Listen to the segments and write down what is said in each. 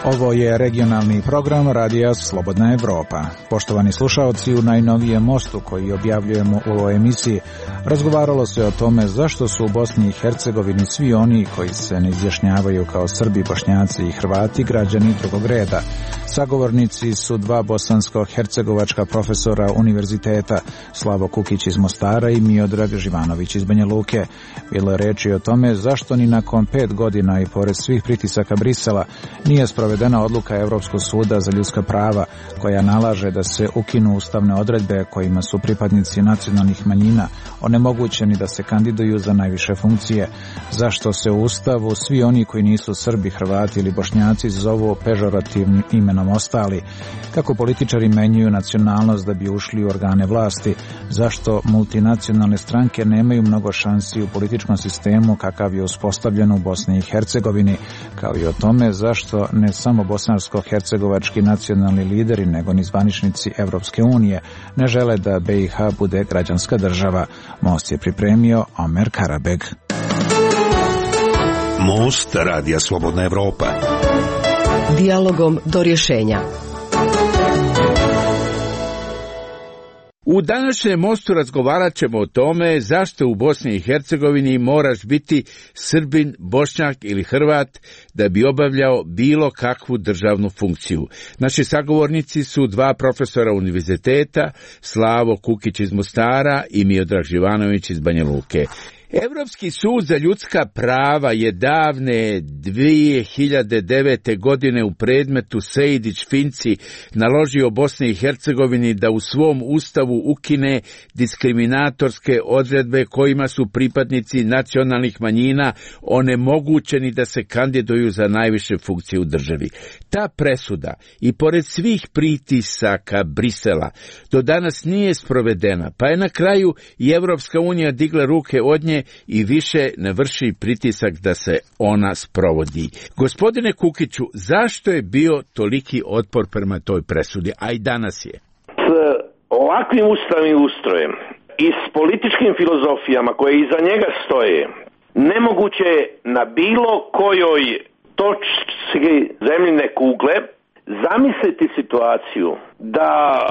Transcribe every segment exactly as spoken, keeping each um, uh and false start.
Ovo je regionalni program Radija Slobodna Evropa. Poštovani slušaoci, u najnovijem mostu koji objavljujemo u ovoj emisiji razgovaralo se o tome zašto su u Bosni i Hercegovini svi oni koji se ne izjašnjavaju kao Srbi, Bošnjaci i Hrvati građani drugog reda. Sagovornici su dva bosansko-hercegovačka profesora univerziteta, Slavo Kukić iz Mostara i Miodrag Živanović iz Banja Luke. Bilo je reči o tome zašto ni nakon pet godina i pored svih pritisaka Brisela nije sprovedena odluka Evropskog suda za ljudska prava koja nalaže da se ukinu ustavne odredbe kojima su pripadnici nacionalnih manjina onemogućeni da se kandiduju za najviše funkcije. Zašto se u Ustavu svi oni koji nisu Srbi, Hrvati ili Bošnjaci zovu pežorativnim imenom ostali? Kako političari menjaju nacionalnost da bi ušli u organe vlasti? Zašto multinacionalne stranke nemaju mnogo šansi u političkom sistemu kakav je uspostavljen u Bosni i Hercegovini? Kao i o tome zašto ne samo bosansko-hercegovački nacionalni lideri, nego ni zvaničnici Evropske unije ne žele da B i H bude građanska država. Most je pripremio Omer Karabeg. Most Radija Slobodna Evropa. Dijalogom do rješenja. U današnjem mostu razgovarat ćemo o tome zašto u Bosni i Hercegovini moraš biti Srbin, Bošnjak ili Hrvat da bi obavljao bilo kakvu državnu funkciju. Naši sagovornici su dva profesora univerziteta, Slavo Kukić iz Mostara i Miodrag Živanović iz Banja Luke. Evropski sud za ljudska prava je davne dvije hiljade devete. godine u predmetu Sejdić-Finci naložio Bosni i Hercegovini da u svom ustavu ukine diskriminatorske odredbe kojima su pripadnici nacionalnih manjina onemogućeni da se kandiduju za najviše funkcije u državi. Ta presuda, i pored svih pritisaka Brisela, do danas nije sprovedena, pa je na kraju i Evropska unija digla ruke od nje i više ne vrši pritisak da se ona sprovodi. Gospodine Kukiću, zašto je bio toliki otpor prema toj presudi, a i danas je? S ovakvim ustavnim ustrojem i s političkim filozofijama koje iza njega stoje, nemoguće je na bilo kojoj točci zemljine kugle zamisliti situaciju da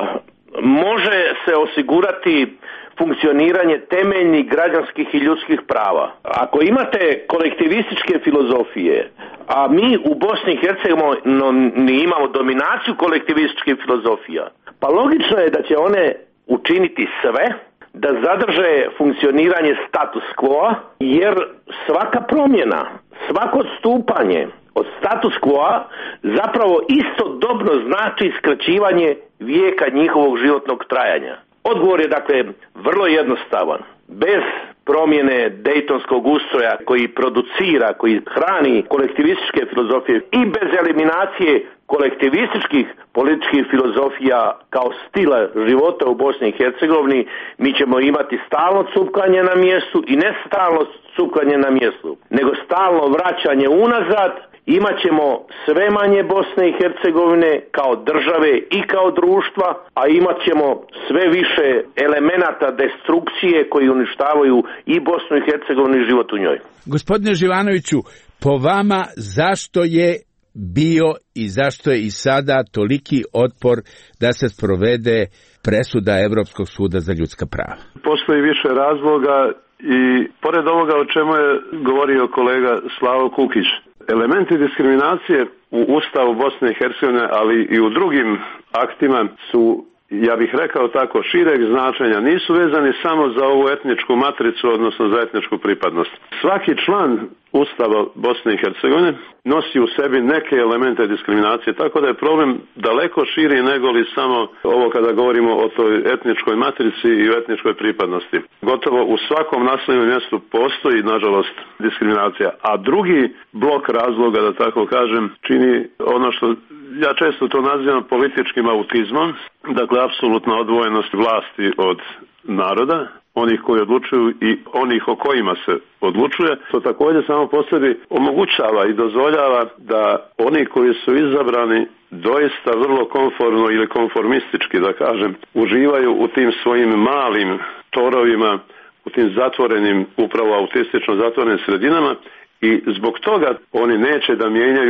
može se osigurati funkcioniranje temeljnih građanskih i ljudskih prava. Ako imate kolektivističke filozofije, a mi u Bosni i Hercegovini imamo dominaciju kolektivističkih filozofija, pa logično je da će one učiniti sve da zadrže funkcioniranje status quo, jer svaka promjena, svako odstupanje od status quo zapravo istodobno znači skraćivanje vijeka njihovog životnog trajanja. Odgovor je dakle vrlo jednostavan. Bez promjene dejtonskog ustroja koji producira, koji hrani kolektivističke filozofije i bez eliminacije kolektivističkih političkih filozofija kao stila života u Bosni i Hercegovini, mi ćemo imati stalno cupkanje na mjestu i ne stalno cupkanje na mjestu, nego stalno vraćanje unazad. Imat ćemo sve manje Bosne i Hercegovine kao države i kao društva, a imat ćemo sve više elemenata destrukcije koji uništavaju i Bosnu i Hercegovinu i život u njoj. Gospodine Živanoviću, po vama zašto je bio i zašto je i sada toliki otpor da se sprovede presuda Evropskog suda za ljudska prava? Postoji više razloga i pored ovoga o čemu je govorio kolega Slavo Kukić, elementi diskriminacije u Ustavu Bosne i Hercegovine, ali i u drugim aktima su, ja bih rekao tako, šireg značenja. Nisu vezani samo za ovu etničku matricu, odnosno za etničku pripadnost. Svaki član Ustava Bosne i Hercegovine nosi u sebi neke elemente diskriminacije, tako da je problem daleko širi nego li samo ovo kada govorimo o toj etničkoj matrici i o etničkoj pripadnosti. Gotovo u svakom naseljenom mjestu postoji, nažalost, diskriminacija. A drugi blok razloga, da tako kažem, čini ono što ja često to nazivam političkim autizmom, dakle apsolutna odvojenost vlasti od naroda, onih koji odlučuju i onih o kojima se odlučuje, to također samo po sebi omogućava i dozvoljava da oni koji su izabrani doista vrlo konformno ili konformistički, da kažem, uživaju u tim svojim malim torovima, u tim zatvorenim, upravo autistično zatvorenim sredinama, i zbog toga oni neće da mijenjaju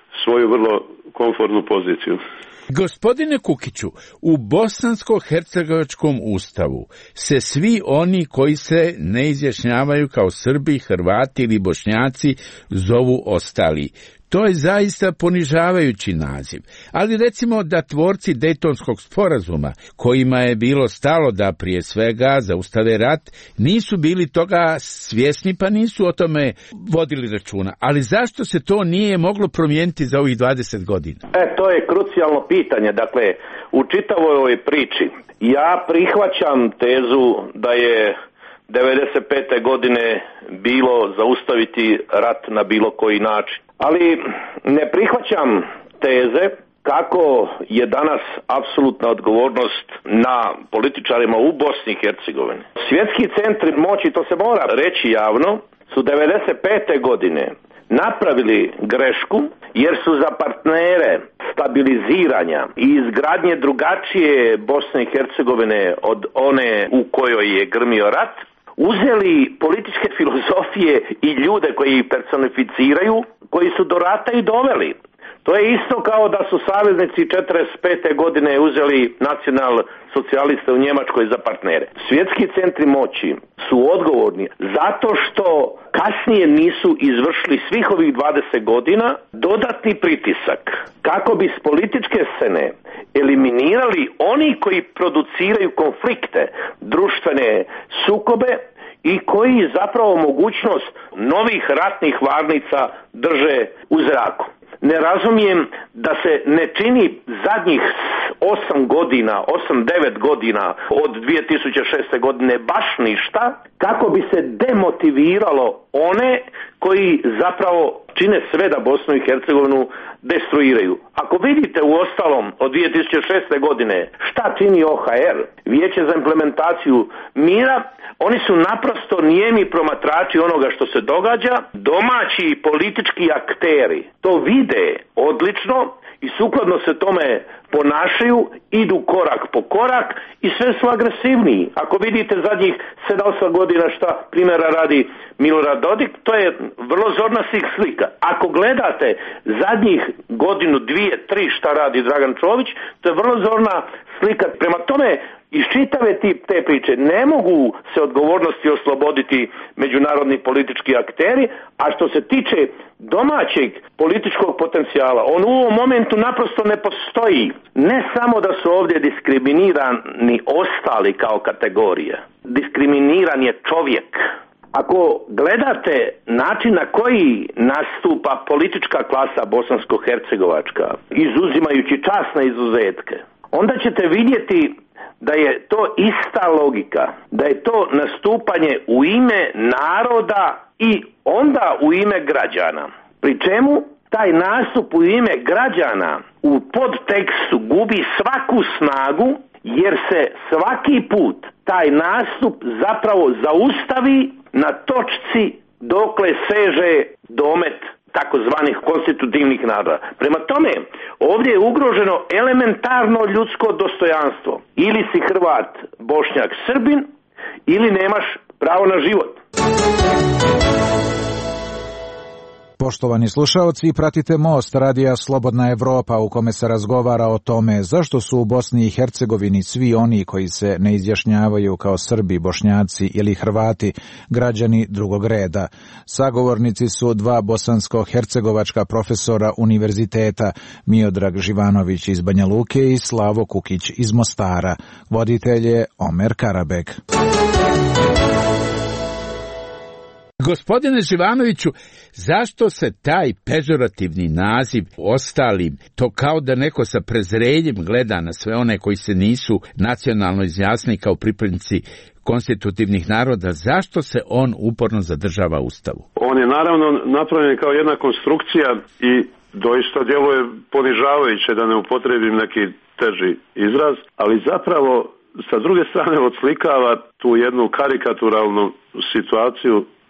svoju vrlo komfortnu poziciju. Gospodine Kukiću, u bosansko-hercegovačkom ustavu se svi oni koji se ne izjašnjavaju kao Srbi, Hrvati ili Bošnjaci zovu ostali. To je zaista ponižavajući naziv, ali recimo da tvorci Dejtonskog sporazuma, kojima je bilo stalo da prije svega zaustave rat, nisu bili toga svjesni pa nisu o tome vodili računa. Ali zašto se to nije moglo promijeniti za ovih dvadeset godina? E, to je krucijalno pitanje. Dakle, u čitavoj ovoj priči ja prihvaćam tezu da je devedeset pete godine bilo zaustaviti rat na bilo koji način. Ali ne prihvaćam teze kako je danas apsolutna odgovornost na političarima u Bosni i Hercegovini. Svjetski centri moći, to se mora reći javno, su devedeset pete godine napravili grešku jer su za partnere stabiliziranja i izgradnje drugačije Bosne i Hercegovine od one u kojoj je grmio rat uzeli političke filozofije i ljude koji ih personificiraju, koji su do rata i doveli. To je isto kao da su saveznici četrdeset pete godine uzeli nacional socijaliste u Njemačkoj za partnere. Svjetski centri moći su odgovorni zato što kasnije nisu izvršili svih ovih dvadeset godina dodatni pritisak kako bi s političke scene eliminirali oni koji produciraju konflikte, društvene sukobe i koji zapravo mogućnost novih ratnih varnica drže u zraku. Ne razumijem da se ne čini zadnjih osam godina, osam devet godina od dvije tisuće šeste godine baš ništa kako bi se demotiviralo one koji zapravo čine sve da Bosnu i Hercegovinu destruiraju. Ako vidite u ostalom od dvije tisuće šeste godine šta čini O H R, Vijeće za implementaciju mira, oni su naprosto nijemi promatrači onoga što se događa, domaći politički akteri to vide odlično i sukladno se tome ponašaju, idu korak po korak i sve su agresivniji. Ako vidite zadnjih sedam osam godina šta primjera radi Milorad Dodik, to je vrlo zorna slika. Ako gledate zadnjih godinu, dvije, tri šta radi Dragan Čović, to je vrlo zorna slika. Prema tome, iz čitave te priče ne mogu se odgovornosti osloboditi međunarodni politički akteri, a što se tiče domaćeg političkog potencijala, on u ovom momentu naprosto ne postoji. Ne samo da su ovdje diskriminirani ostali kao kategorija, diskriminiran je čovjek. Ako gledate način na koji nastupa politička klasa bosansko-hercegovačka, izuzimajući časne izuzetke, onda ćete vidjeti da je to ista logika, da je to nastupanje u ime naroda i onda u ime građana. Pri čemu taj nastup u ime građana u podtekstu gubi svaku snagu jer se svaki put taj nastup zapravo zaustavi na točci dokle seže domet takozvanih konstitutivnih naroda. Prema tome, ovdje je ugroženo elementarno ljudsko dostojanstvo. Ili si Hrvat, Bošnjak, Srbin, ili nemaš pravo na život. Poštovani slušaoci, pratite Most radija Slobodna Evropa u kome se razgovara o tome zašto su u Bosni i Hercegovini svi oni koji se ne izjašnjavaju kao Srbi, Bošnjaci ili Hrvati građani drugog reda. Sagovornici su dva bosansko-hercegovačka profesora univerziteta, Miodrag Živanović iz Banja Luke i Slavo Kukić iz Mostara. Voditelj je Omer Karabek. Gospodine Živanoviću, zašto se taj pežorativni naziv ostalim, to kao da neko sa prezrenjem gleda na sve one koji se nisu nacionalno izjasnili kao pripadnici konstitutivnih naroda, zašto se on uporno zadržava u Ustavu? On je naravno napravljen kao jedna konstrukcija i doista djeluje ponižavajuće, da ne upotrijebim neki teži izraz, ali zapravo sa druge strane odslikava tu jednu karikaturalnu situaciju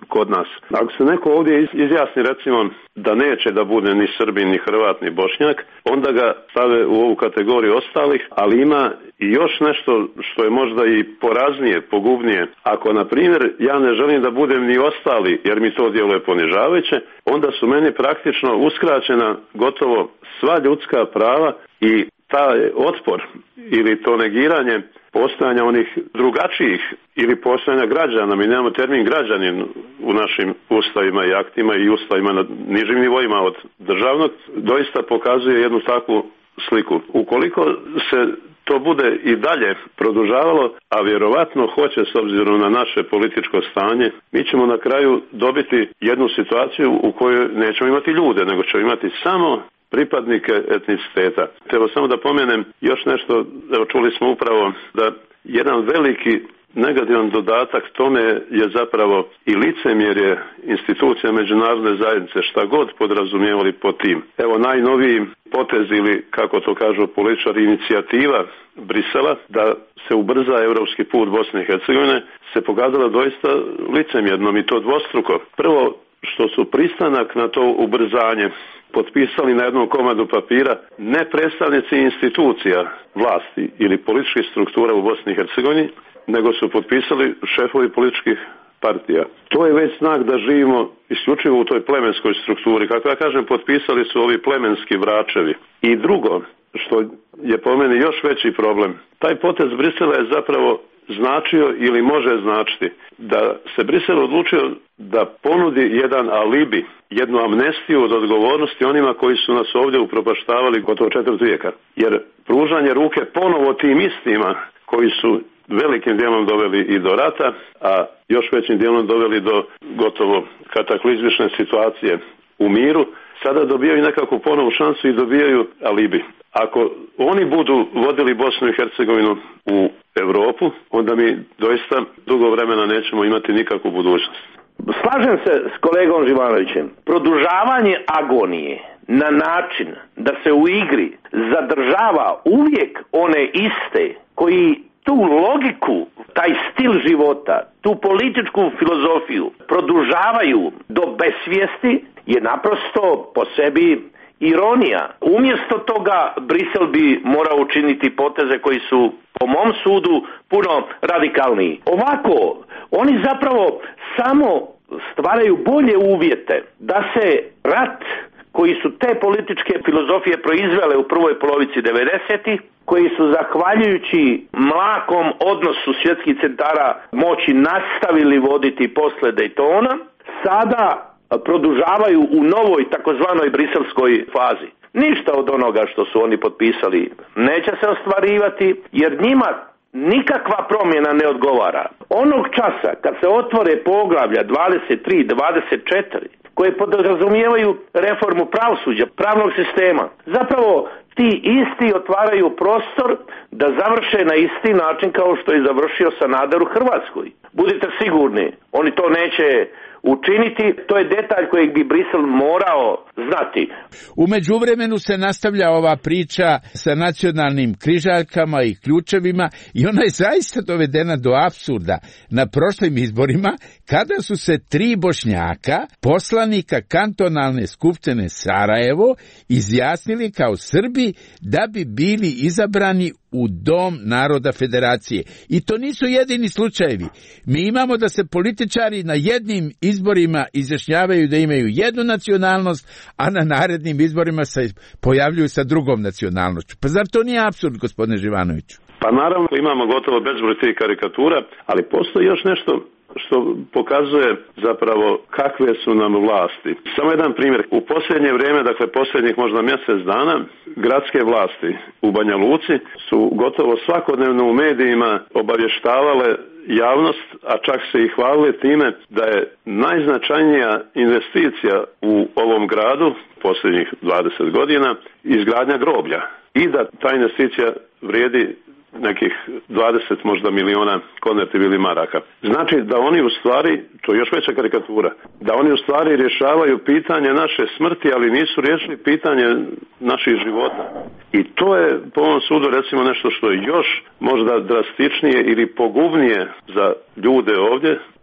kod nas. Ako se neko ovdje izjasni recimo da neće da bude ni Srbin, ni Hrvat, ni Bošnjak, onda ga stave u ovu kategoriju ostalih, ali ima i još nešto što je možda i poraznije, pogubnije. Ako, na primjer, ja ne želim da budem ni ostali, jer mi to djeluje ponižavajuće, onda su meni praktično uskraćena gotovo sva ljudska prava i taj otpor ili to negiranje postojanja onih drugačijih ili postojanja građana. Mi nemamo termin građanin u našim ustavima i aktima i ustavima na nižim nivoima od državnog, doista pokazuje jednu takvu sliku. Ukoliko se to bude i dalje produžavalo, a vjerovatno hoće s obzirom na naše političko stanje, mi ćemo na kraju dobiti jednu situaciju u kojoj nećemo imati ljude, nego ćemo imati samo pripadnike etniciteta. Treba samo da pomenem još nešto, evo čuli smo upravo da jedan veliki negativan dodatak tome je zapravo i licemjerje institucija međunarodne zajednice, šta god podrazumijevali pod tim. Evo najnoviji potez ili, kako to kažu političari, inicijativa Brisela da se ubrza europski put Bosne i Hercegovine se pokazala doista licemjernom i to dvostruko. Prvo, što su pristanak na to ubrzanje potpisali na jednom komadu papira ne predstavnici institucija vlasti ili političkih struktura u Bosni i Hercegovini, nego su potpisali šefovi političkih partija. To je već znak da živimo isključivo u toj plemenskoj strukturi. Kako ja kažem, potpisali su ovi plemenski vračevi. I drugo, što je po meni još veći problem, taj potez Brisela je zapravo značio ili može značiti da se Brisel odlučio da ponudi jedan alibi, jednu amnestiju od odgovornosti onima koji su nas ovdje upropaštavali gotovo četvrt vijeka. Jer pružanje ruke ponovo tim istima koji su velikim dijelom doveli i do rata, a još većim dijelom doveli do gotovo kataklizmične situacije u miru, sada dobijaju nekakvu ponovu šansu i dobijaju alibi. Ako oni budu vodili Bosnu i Hercegovinu u Europu, onda mi doista dugo vremena nećemo imati nikakvu budućnost. Slažem se s kolegom Živanovićem. Produžavanje agonije na način da se u igri zadržava uvijek one iste koji tu logiku, taj stil života, tu političku filozofiju produžavaju do besvijesti je naprosto po sebi ironija. Umjesto toga Brisel bi morao učiniti poteze koji su po mom sudu puno radikalniji. Ovako, oni zapravo samo stvaraju bolje uvjete da se rat koji su te političke filozofije proizvele u prvoj polovici devedesetih, koji su zahvaljujući mlakom odnosu svjetskih centara moći nastavili voditi posle Daytona, sada produžavaju u novoj takozvanoj briselskoj fazi. Ništa od onoga što su oni potpisali neće se ostvarivati, jer njima nikakva promjena ne odgovara. Onog časa kad se otvore poglavlja dvadeset tri, dvadeset četiri, koje podrazumijevaju reformu pravosuđa, pravnog sistema, zapravo ti isti otvaraju prostor da završe na isti način kao što je završio Sanader u Hrvatskoj. Budite sigurni, oni to neće učiniti, to je detalj kojeg bi Brisel morao znati. U međuvremenu se nastavlja ova priča sa nacionalnim križaljkama i ključevima i ona je zaista dovedena do apsurda na prošlim izborima kada su se tri Bošnjaka, poslanika kantonalne skupštine Sarajevo, izjasnili kao Srbi da bi bili izabrani u Dom naroda federacije. I to nisu jedini slučajevi. Mi imamo da se političari na jednim izborima izjašnjavaju da imaju jednu nacionalnost, a na narednim izborima se pojavljuju sa drugom nacionalnošću. Pa zar to nije apsurd, gospodine Živanoviću? Pa naravno imamo gotovo bezbroj tih karikatura, ali postoji još nešto što pokazuje zapravo kakve su nam vlasti. Samo jedan primjer. U posljednje vrijeme, dakle posljednjih možda mjesec dana, gradske vlasti u Banja Luci su gotovo svakodnevno u medijima obavještavale javnost, a čak se i hvalili time da je najznačajnija investicija u ovom gradu posljednjih dvadeset godina izgradnja groblja i da ta investicija vrijedi nekih dvadeset možda miliona konvertibilnih maraka. Znači da oni u stvari, to je još veća karikatura, da oni u stvari rješavaju pitanje naše smrti, ali nisu riješili pitanje naših života. I to je po ovom sudu recimo nešto što je još možda drastičnije ili pogubnije za ljude ovdje,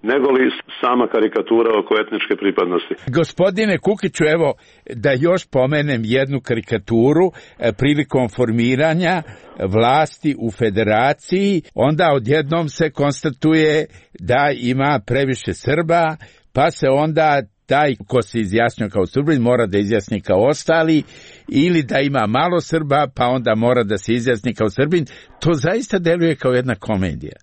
nego li sama karikatura oko etničke pripadnosti. Gospodine Kukiću, evo da još pomenem jednu karikaturu e, prilikom formiranja vlasti u federaciji, onda odjednom se konstatuje da ima previše Srba, pa se onda taj ko se izjasnio kao Srbin mora da izjasni kao ostali, ili da ima malo Srba pa onda mora da se izjasni kao Srbin. To zaista deluje kao jedna komedija.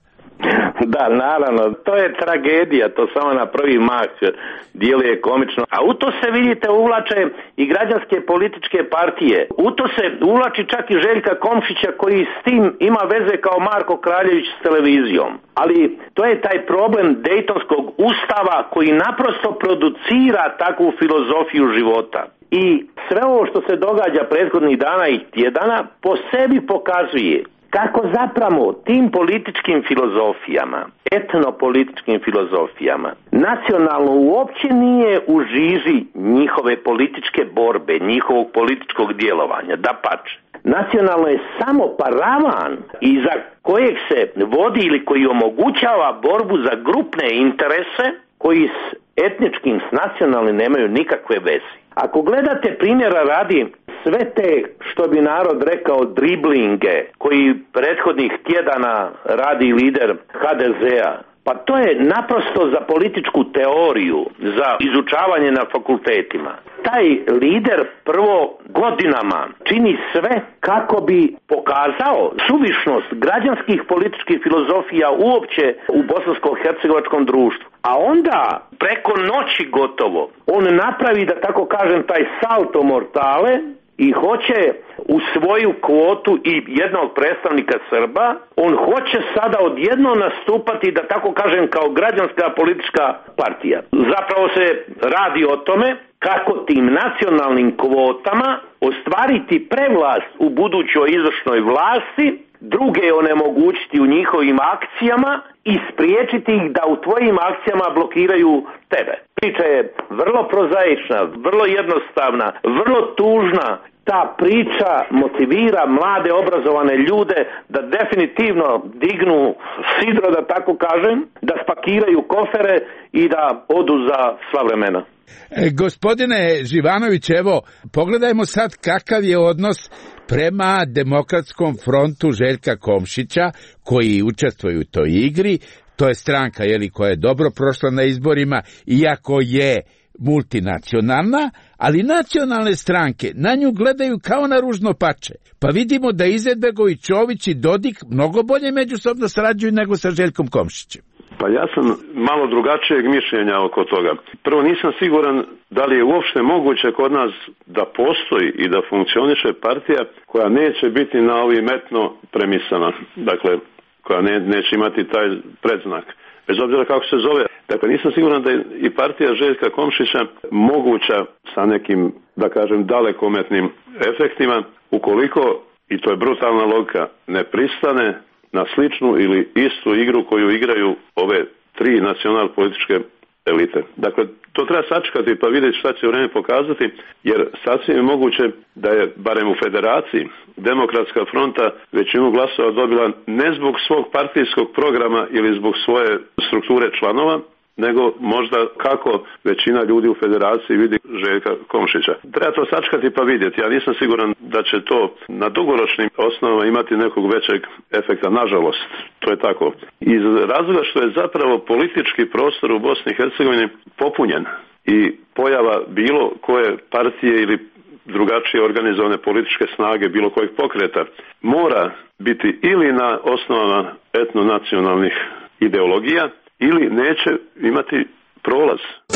Da, naravno, to je tragedija, to samo na prvi mah djeluje komično. A u to se, vidite, uvlače i građanske političke partije. U to se uvlači čak i Željka Komšića koji s tim ima veze kao Marko Kraljević s televizijom. Ali to je taj problem Dejtonskog ustava koji naprosto producira takvu filozofiju života. I sve ovo što se događa prethodnih dana i tjedana po sebi pokazuje kako zapravo tim političkim filozofijama, etnopolitičkim filozofijama, nacionalno uopće nije u žiži njihove političke borbe, njihovog političkog djelovanja, dapače. Nacionalno je samo paravan iza kojeg se vodi ili koji omogućava borbu za grupne interese koji s etničkim, s nacionalnim nemaju nikakve veze. Ako gledate primjera radi sve te, što bi narod rekao, driblinge koji prethodnih tjedana radi lider ha de zea, pa to je naprosto za političku teoriju, za izučavanje na fakultetima. Taj lider prvo godinama čini sve kako bi pokazao suvišnost građanskih političkih filozofija uopće u bosansko-hercegovačkom društvu. A onda preko noći gotovo on napravi, da tako kažem, taj salto mortale i hoće u svoju kvotu i jednog predstavnika Srba, on hoće sada odjedno nastupati, da tako kažem, kao građanska politička partija. Zapravo se radi o tome kako tim nacionalnim kvotama ostvariti prevlast u budućoj izvršnoj vlasti, druge onemogućiti u njihovim akcijama i spriječiti ih da u tvojim akcijama blokiraju tebe. Priča je vrlo prozaična, vrlo jednostavna, vrlo tužna. Ta priča motivira mlade obrazovane ljude da definitivno dignu sidro, da tako kažem, da spakiraju kofere i da odu za sva vremena. E, gospodine Živanović, evo, pogledajmo sad kakav je odnos prema Demokratskom frontu Željka Komšića, koji učestvuje u toj igri. To je stranka, jeli, koja je dobro prošla na izborima, iako je multinacionalna, ali nacionalne stranke na nju gledaju kao na ružno pače. Pa vidimo da Izetbegović, Čović i Dodik mnogo bolje međusobno sarađuju nego sa Željkom Komšićem. Pa ja sam malo drugačijeg mišljenja oko toga. Prvo, nisam siguran da li je uopšte moguće kod nas da postoji i da funkcioniše partija koja neće biti na ovim etno premisama, dakle koja ne, neće imati taj predznak, bez obzira kako se zove. Dakle, nisam siguran da je i partija Željka Komšića moguća sa nekim, da kažem, dalekometnim efektima, ukoliko, i to je brutalna logika, ne pristane na sličnu ili istu igru koju igraju ove tri nacional političke elite. Dakle, to treba sačekati pa vidjeti šta će vrijeme pokazati, jer sasvim je moguće da je, barem u federaciji, Demokratska fronta većinu glasova dobila ne zbog svog partijskog programa ili zbog svoje strukture članova, nego možda kako većina ljudi u federaciji vidi Željka Komšića. Treba to sačekati pa vidjeti. Ja nisam siguran da će to na dugoročnim osnovama imati nekog većeg efekta. Nažalost, to je tako. Iz razloga što je zapravo politički prostor u Bosni i Hercegovini popunjen i pojava bilo koje partije ili drugačije organizovane političke snage bilo kojeg pokreta mora biti ili na osnovama etnonacionalnih ideologija ili neće imati prolaz.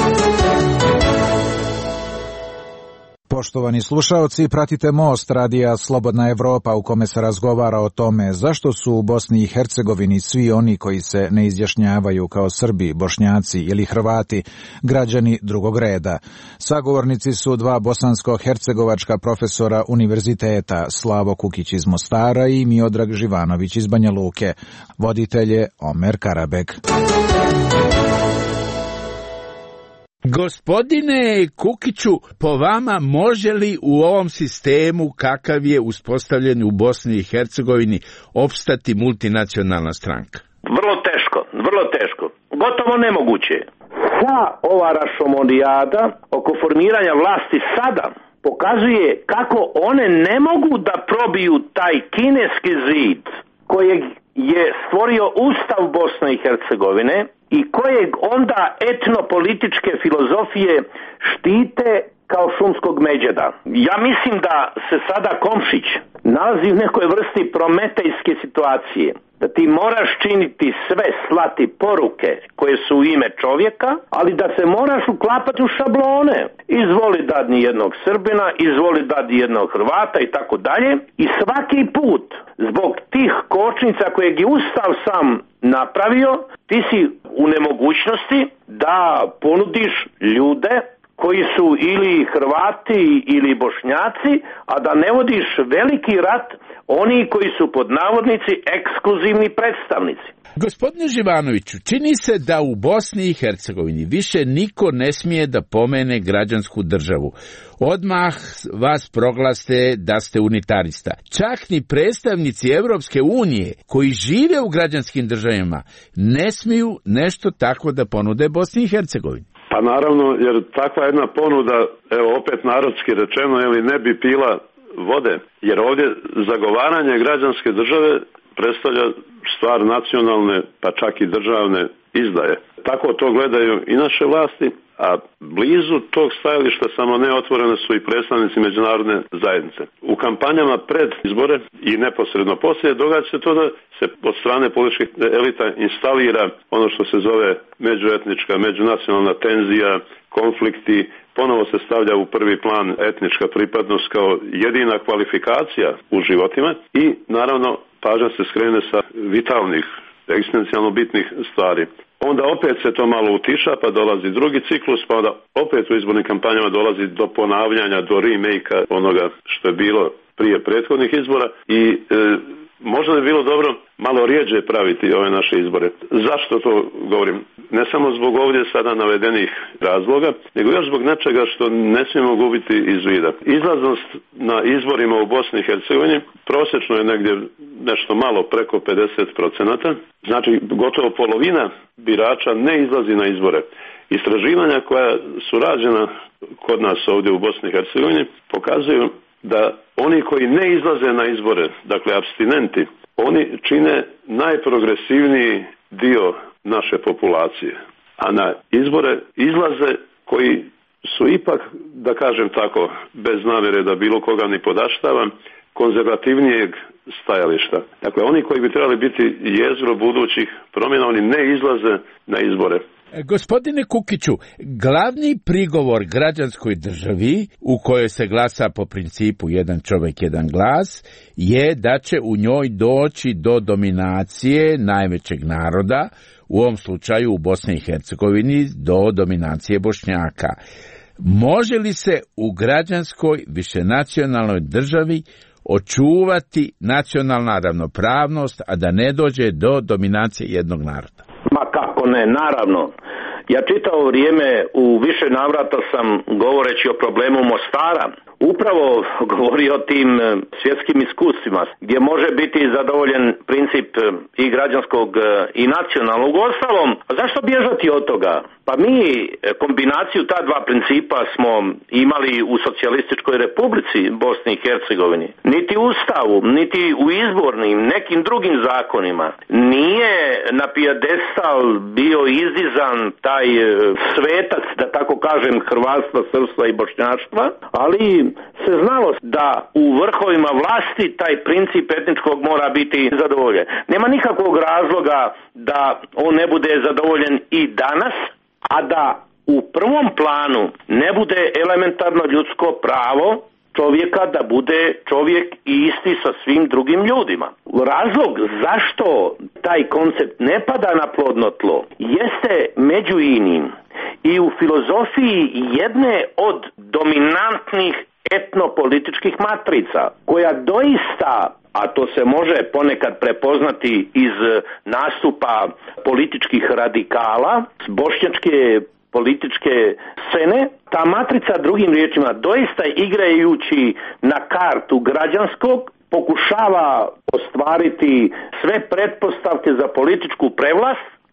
Poštovani slušaoci, pratite Most radija Slobodna Evropa u kome se razgovara o tome zašto su u Bosni i Hercegovini svi oni koji se ne izjašnjavaju kao Srbi, Bošnjaci ili Hrvati građani drugog reda. Sagovornici su dva bosansko-hercegovačka profesora univerziteta, Slavo Kukić iz Mostara i Miodrag Živanović iz Banja Luke. Voditelj je Omer Karabek. Gospodine Kukiću, po vama može li u ovom sistemu kakav je uspostavljen u Bosni i Hercegovini opstati multinacionalna stranka? Vrlo teško, vrlo teško. Gotovo potpuno nemoguće. Sva ova rašomonijada oko formiranja vlasti sada pokazuje kako one ne mogu da probiju taj kineski zid kojeg je stvorio Ustav Bosne i Hercegovine i kojeg onda etnopolitičke filozofije štite kao šumskog međeda. Ja mislim da se sada Komšić nalazi u nekoj vrsti prometejske situacije. Da ti moraš činiti sve, slati poruke koje su u ime čovjeka, ali da se moraš uklapati u šablone. Izvoli dadni jednog Srbina, izvoli dadni jednog Hrvata i tako dalje. I svaki put, zbog tih kočnica kojeg je Ustav sam napravio, ti si u nemogućnosti da ponudiš ljude koji su ili Hrvati ili Bošnjaci, a da ne vodiš veliki rat oni koji su pod navodnici ekskluzivni predstavnici. Gospodine Živanoviću, čini se da u Bosni i Hercegovini više niko ne smije da pomene građansku državu. Odmah vas proglaste da ste unitarista. Čak ni predstavnici Evropske unije koji žive u građanskim državama ne smiju nešto tako da ponude Bosni i Hercegovini. Pa naravno, jer takva jedna ponuda, evo opet narodski rečeno, ili ne bi pila vode, jer ovdje zagovaranje građanske države predstavlja stvar nacionalne, pa čak i državne izdaje. Tako to gledaju i naše vlasti, a blizu tog stajališta samo neotvorene su i predstavnici međunarodne zajednice. U kampanjama pred izbore i neposredno poslije događa se to da se od strane političkih elita instalira ono što se zove međuetnička, međunacionalna tenzija, konflikti, ponovo se stavlja u prvi plan etnička pripadnost kao jedina kvalifikacija u životima i naravno pažnja se skrene sa vitalnih, egzistencijalno bitnih stvari. Onda opet se to malo utiša, pa dolazi drugi ciklus, pa onda opet u izbornim kampanjama dolazi do ponavljanja, do remake-a onoga što je bilo prije prethodnih izbora i e, možda bi bilo dobro malo rijeđe praviti ove naše izbore. Zašto to govorim? Ne samo zbog ovdje sada navedenih razloga, nego još zbog nečega što ne smijemo gubiti iz vida. Izlaznost na izborima u Bosni i Hercegovini prosječno je negdje nešto malo preko pedeset procenata. Znači gotovo polovina birača ne izlazi na izbore. Istraživanja koja su rađena kod nas ovdje u Bosni i Hercegovini pokazuju da oni koji ne izlaze na izbore, dakle apstinenti, oni čine najprogresivniji dio naše populacije. A na izbore izlaze koji su ipak, da kažem tako, bez namjere da bilo koga ni podaštavam, konzervativnijeg stajališta. Dakle, oni koji bi trebali biti jezgro budućih promjena, oni ne izlaze na izbore. Gospodine Kukiću, glavni prigovor građanskoj državi u kojoj se glasa po principu jedan čovjek, jedan glas, je da će u njoj doći do dominacije najvećeg naroda, u ovom slučaju u Bosni i Hercegovini do dominacije Bošnjaka. Može li se u građanskoj višenacionalnoj državi očuvati nacionalna ravnopravnost, a da ne dođe do dominacije jednog naroda? Ma kako ne, naravno. Ja čitavo vrijeme u više navrata sam, govoreći o problemu Mostara, upravo govorio o tim svjetskim iskustvima, gdje može biti zadovoljen princip i građanskog i nacionalnog. Uostalom, zašto bježati od toga? Pa mi kombinaciju ta dva principa smo imali u Socijalističkoj Republici Bosni i Hercegovini. Niti u Ustavu, niti u izbornim, nekim drugim zakonima nije na pijedestal bio izdizan taj svetac, da tako kažem, hrvatstva, srpstva i bošnjaštva, ali se znalo da u vrhovima vlasti taj princip etničkog mora biti zadovoljen. Nema nikakvog razloga da on ne bude zadovoljen i danas, a da u prvom planu ne bude elementarno ljudsko pravo čovjeka da bude čovjek i isti sa svim drugim ljudima. Razlog zašto taj koncept ne pada na plodno tlo jeste među inim i u filozofiji jedne od dominantnih etnopolitičkih matrica, koja doista, a to se može ponekad prepoznati iz nastupa političkih radikala s bošnjačke političke scene, ta matrica, drugim riječima, doista igrajući na kartu građanskog pokušava ostvariti sve pretpostavke za političku prevlast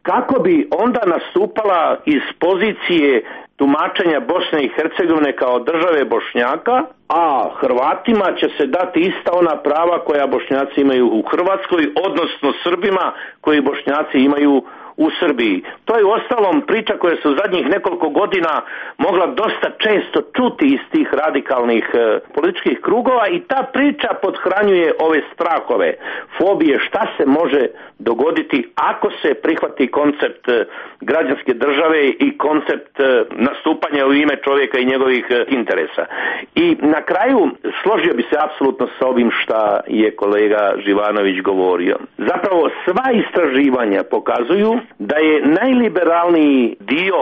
kako bi onda nastupala iz pozicije tumačenja Bosne i Hercegovine kao države Bošnjaka, a Hrvatima će se dati ista ona prava koja Bošnjaci imaju u Hrvatskoj, odnosno Srbima koji Bošnjaci imaju u Srbiji. To je uostalom priča koja se u zadnjih nekoliko godina mogla dosta često čuti iz tih radikalnih e, političkih krugova i ta priča podhranjuje ove strahove, fobije, šta se može dogoditi ako se prihvati koncept e, građanske države i koncept e, nastupanja u ime čovjeka i njegovih e, interesa. I na kraju složio bi se apsolutno sa ovim šta je kolega Živanović govorio. Zapravo sva istraživanja pokazuju da je najliberalniji dio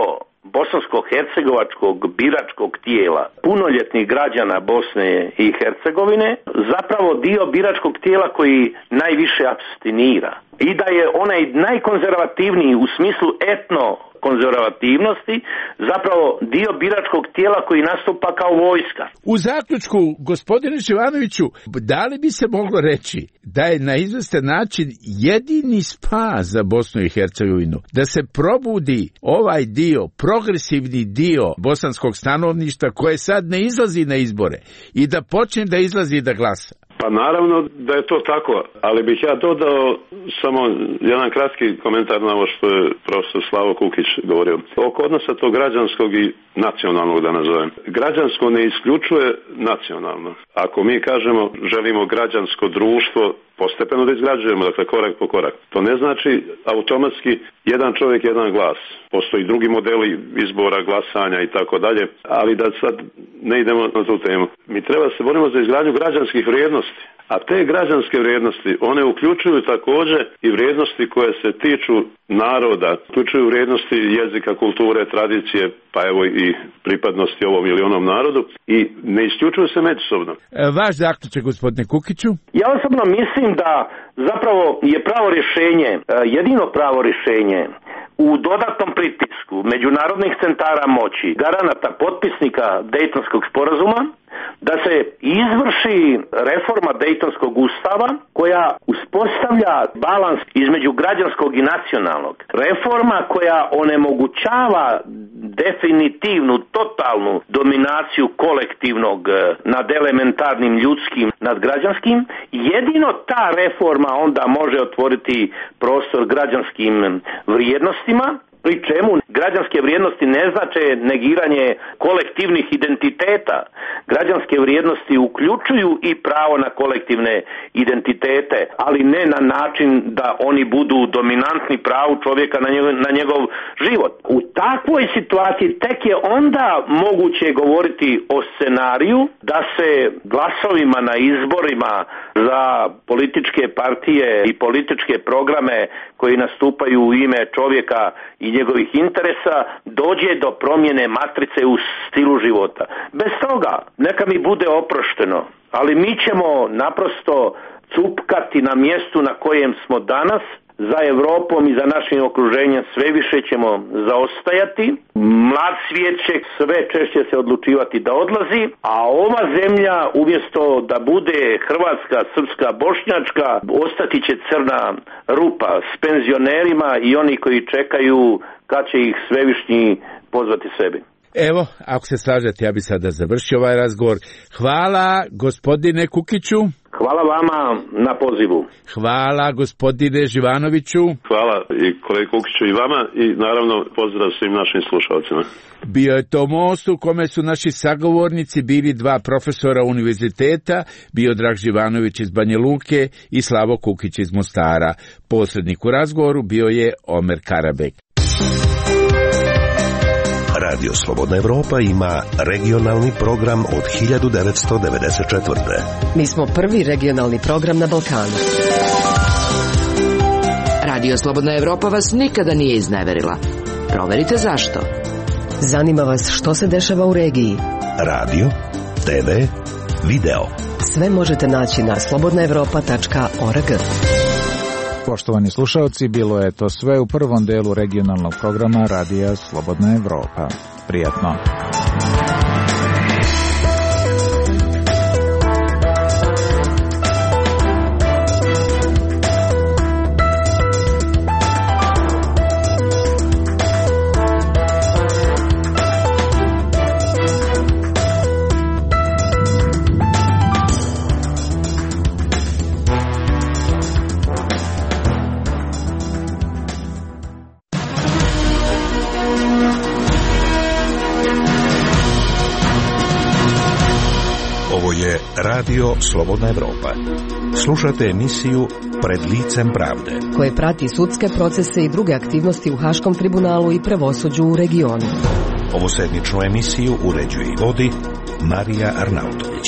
bosansko-hercegovačkog biračkog tijela punoljetnih građana Bosne i Hercegovine zapravo dio biračkog tijela koji najviše apstinira i da je onaj najkonzervativniji u smislu etno konzervativnosti zapravo dio biračkog tijela koji nastupa kao vojska. U zaključku, gospodine Živanoviću, da li bi se moglo reći da je na izvestan način jedini spas za Bosnu i Hercegovinu da se probudi ovaj dio, progresivni dio bosanskog stanovništva koje sad ne izlazi na izbore i da počne da izlazi i da glasa? Pa naravno da je to tako, ali bih ja dodao samo jedan kratki komentar na ovo što je profesor Slavo Kukić govorio. Oko odnosa tog građanskog i nacionalnog, da nazovem. Građansko ne isključuje nacionalno. Ako mi kažemo želimo građansko društvo, postepeno da izgrađujemo, dakle korak po korak. To ne znači automatski jedan čovjek, jedan glas. Postoji drugi modeli izbora, glasanja i tako dalje, ali da sad ne idemo na tu temu. Mi treba se borimo za izgradnju građanskih vrijednosti. A te građanske vrijednosti, one uključuju također i vrijednosti koje se tiču naroda, uključuju vrijednosti jezika, kulture, tradicije, pa evo i pripadnosti ovom ili onom narodu i ne isključuju se međusobno. Vaš zaključak, gospodine Kukiću? Ja osobno mislim da zapravo je pravo rješenje, jedino pravo rješenje u dodatnom pritisku međunarodnih centara moći, garanata potpisnika Dejtonskog sporazuma, da se izvrši reforma Dejtonskog ustava koja uspostavlja balans između građanskog i nacionalnog. Reforma koja onemogućava definitivnu, totalnu dominaciju kolektivnog nad elementarnim ljudskim, nad građanskim. Jedino ta reforma onda može otvoriti prostor građanskim vrijednostima, pri čemu građanske vrijednosti ne znače negiranje kolektivnih identiteta. Građanske vrijednosti uključuju i pravo na kolektivne identitete, ali ne na način da oni budu dominantni pravu čovjeka na njegov, na njegov život. U takvoj situaciji tek je onda moguće govoriti o scenariju da se glasovima na izborima za političke partije i političke programe koji nastupaju u ime čovjeka i njegovih interesa dođe do promjene matrice u stilu života. Bez toga neka mi bude oprošteno, ali mi ćemo naprosto cupkati na mjestu na kojem smo danas. Za Europom i za našim okruženjem sve više ćemo zaostajati. Mlad svijet će sve češće se odlučivati da odlazi, a ova zemlja umjesto da bude hrvatska, srpska, bošnjačka, ostati će crna rupa s penzionerima i oni koji čekaju kad će ih svevišnji pozvati sebi. Evo, ako se slažete, ja bi sada završio ovaj razgovor. Hvala, gospodine Kukiću. Hvala vama na pozivu. Hvala, gospodine Živanoviću. Hvala i kolegi Kukiću i vama i naravno pozdrav svim našim slušalcima. Bio je to most u kome su naši sagovornici bili dva profesora univerziteta, bio Drag Živanović iz Banja Luke i Slavo Kukić iz Mostara. Posrednik u razgovoru bio je Omer Karabek. Radio Slobodna Evropa ima regionalni program od hiljadu devetsto devedeset četvrte. Mi smo prvi regionalni program na Balkanu. Radio Slobodna Evropa vas nikada nije izneverila. Proverite zašto. Zanima vas što se dešava u regiji. Radio, te ve, video. Sve možete naći na slobodna evropa tačka org. Poštovani slušalci, bilo je to sve u prvom delu regionalnog programa Radija Slobodna Evropa. Prijatno. Ovo je Radio Slobodna Evropa. Slušate emisiju Pred licem pravde, koje prati sudske procese i druge aktivnosti u Haškom tribunalu i pravosuđu u regionu. Ovu sedmičnu emisiju uređuje i vodi Marija Arnautović.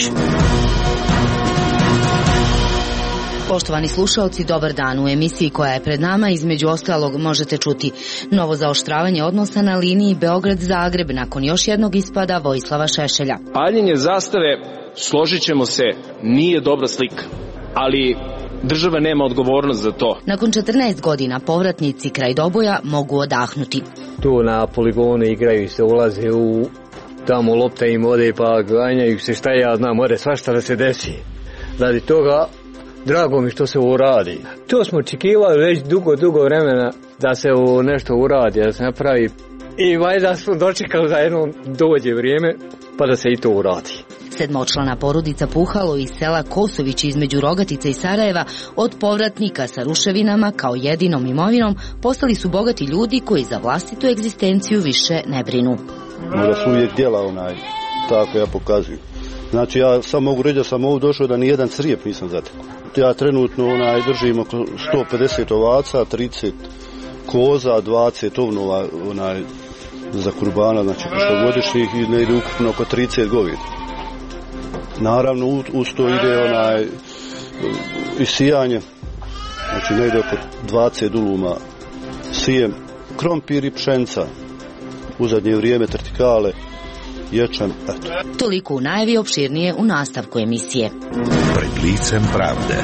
Poštovani slušaoci, dobar dan. U emisiji koja je pred nama, između ostalog, možete čuti novo zaoštravanje odnosa na liniji Beograd-Zagreb nakon još jednog ispada Vojislava Šešelja. Paljenje zastave, složit ćemo se, nije dobra slika, ali država nema odgovornost za to. Nakon četrnaest godina povratnici kraj Doboja mogu odahnuti. Tu na poligonu igraju se, ulaze u tamo lopta im ode pa ganjaju se, šta ja znam, ode svašta da se desi. Radi toga drago mi što se uradi. To smo očekivali već dugo, dugo vremena da se nešto uradi, da se napravi. I valjda smo dočekali da jednom dođe vrijeme pa da se i to uradi. Sedmočlana porodica Puhalo iz sela Kosović između Rogatice i Sarajeva od povratnika sa ruševinama kao jedinom imovinom postali su bogati ljudi koji za vlastitu egzistenciju više ne brinu. Možda su uvijek djela onaj, tako ja pokazuju. Znači ja sam mogu reći da sam ovdje došao da nijedan crijep nisam zatekao. Ja trenutno onaj, držim oko sto pedeset ovaca, trideset koza, dvadeset ovnova onaj, za kurbana, znači prošlogodišnjih i ne ide ukupno oko trideset goveda. Naravno uz to ide onaj isijanje, znači ne ide oko dvadeset duluma sijem, krompir i pšenca, u zadnje vrijeme trtikale, ječam, eto. Toliko u najavi, opširnije u nastavku emisije. Pred licem pravde.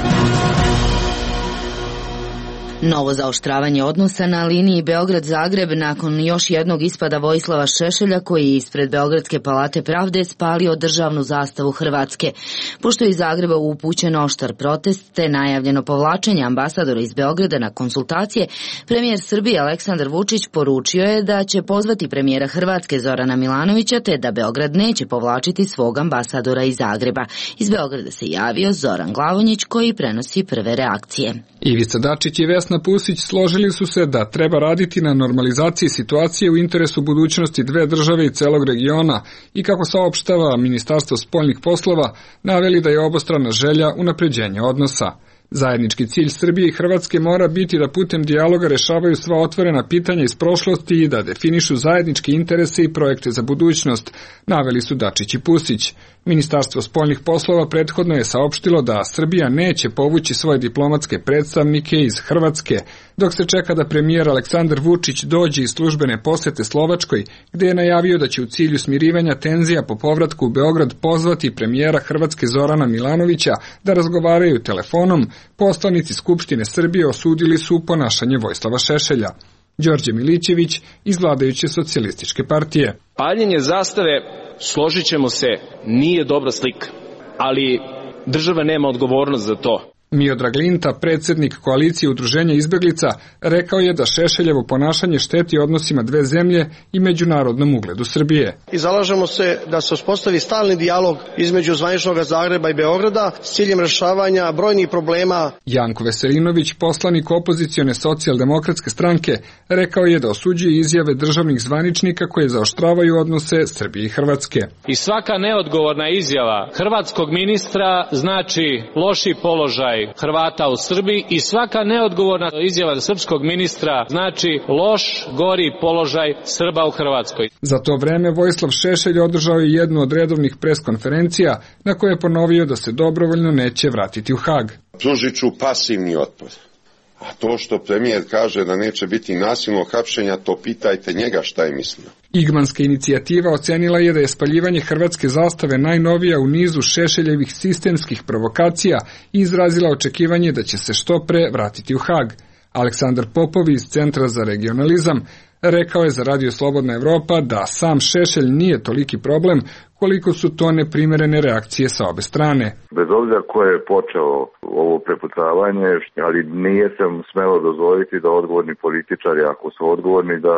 Novo zaoštravanje odnosa na liniji Beograd-Zagreb nakon još jednog ispada Vojislava Šešelja koji je ispred Beogradske palate pravde spalio državnu zastavu Hrvatske. Pošto je iz Zagreba upućen oštar protest te najavljeno povlačenje ambasadora iz Beograda na konsultacije, premijer Srbije Aleksandar Vučić poručio je da će pozvati premijera Hrvatske Zorana Milanovića te da Beograd neće povlačiti svog ambasadora iz Zagreba. Iz Beograda se javio Zoran Glavonjić koji prenosi prve reakcije. Ivica Dačić i Vesna Pusić složili su se da treba raditi na normalizaciji situacije u interesu budućnosti dve države i celog regiona i kako saopštava Ministarstvo spoljnih poslova, naveli da je obostrana želja unapređenja odnosa. Zajednički cilj Srbije i Hrvatske mora biti da putem dijaloga rešavaju sva otvorena pitanja iz prošlosti i da definišu zajedničke interese i projekte za budućnost, naveli su Dačić i Pusić. Ministarstvo spoljnih poslova prethodno je saopštilo da Srbija neće povući svoje diplomatske predstavnike iz Hrvatske, dok se čeka da premijer Aleksandar Vučić dođe iz službene posete Slovačkoj, gde je najavio da će u cilju smirivanja tenzija po povratku u Beograd pozvati premijera Hrvatske Zorana Milanovića da razgovaraju telefonom. Poslanici Skupštine Srbije osudili su ponašanje Vojislava Šešelja. Đorđe Milićević iz vladajuće socijalističke partije. Paljenje zastave, složit ćemo se, nije dobra slika, ali država nema odgovornost za to. Miodrag Linta, predsjednik koalicije udruženja izbeglica, rekao je da Šešeljevo ponašanje šteti odnosima dve zemlje i međunarodnom ugledu Srbije. I zalažemo se da se uspostavi stalni dijalog između zvaničnog Zagreba i Beograda s ciljem rešavanja brojnih problema. Janko Veselinović, poslanik opozicione socijaldemokratske stranke, rekao je da osuđuje izjave državnih zvaničnika koje zaoštravaju odnose Srbije i Hrvatske. I svaka neodgovorna izjava hrvatskog ministra znači loši položaj Hrvata u Srbiji i svaka neodgovorna izjava srpskog ministra znači loš, gori položaj Srba u Hrvatskoj. Za to vreme Vojislav Šešelj održao je jednu od redovnih preskonferencija na koje je ponovio da se dobrovoljno neće vratiti u Hag. Pružit ću pasivni otpor. A to što premijer kaže da neće biti nasilnog hapšenja, to pitajte njega šta je mislio. Igmanska inicijativa ocenila je da je spaljivanje hrvatske zastave najnovija u nizu Šešeljevih sistemskih provokacija i izrazila očekivanje da će se što pre vratiti u Hag. Aleksandar Popov iz Centra za regionalizam rekao je za Radio Slobodna Evropa da sam Šešelj nije toliki problem koliko su to neprimerene reakcije sa obe strane. Bez obzira ko je počeo ovo prepucavanje, ali nije se smelo dozvoliti da odgovorni političari, ako su odgovorni, da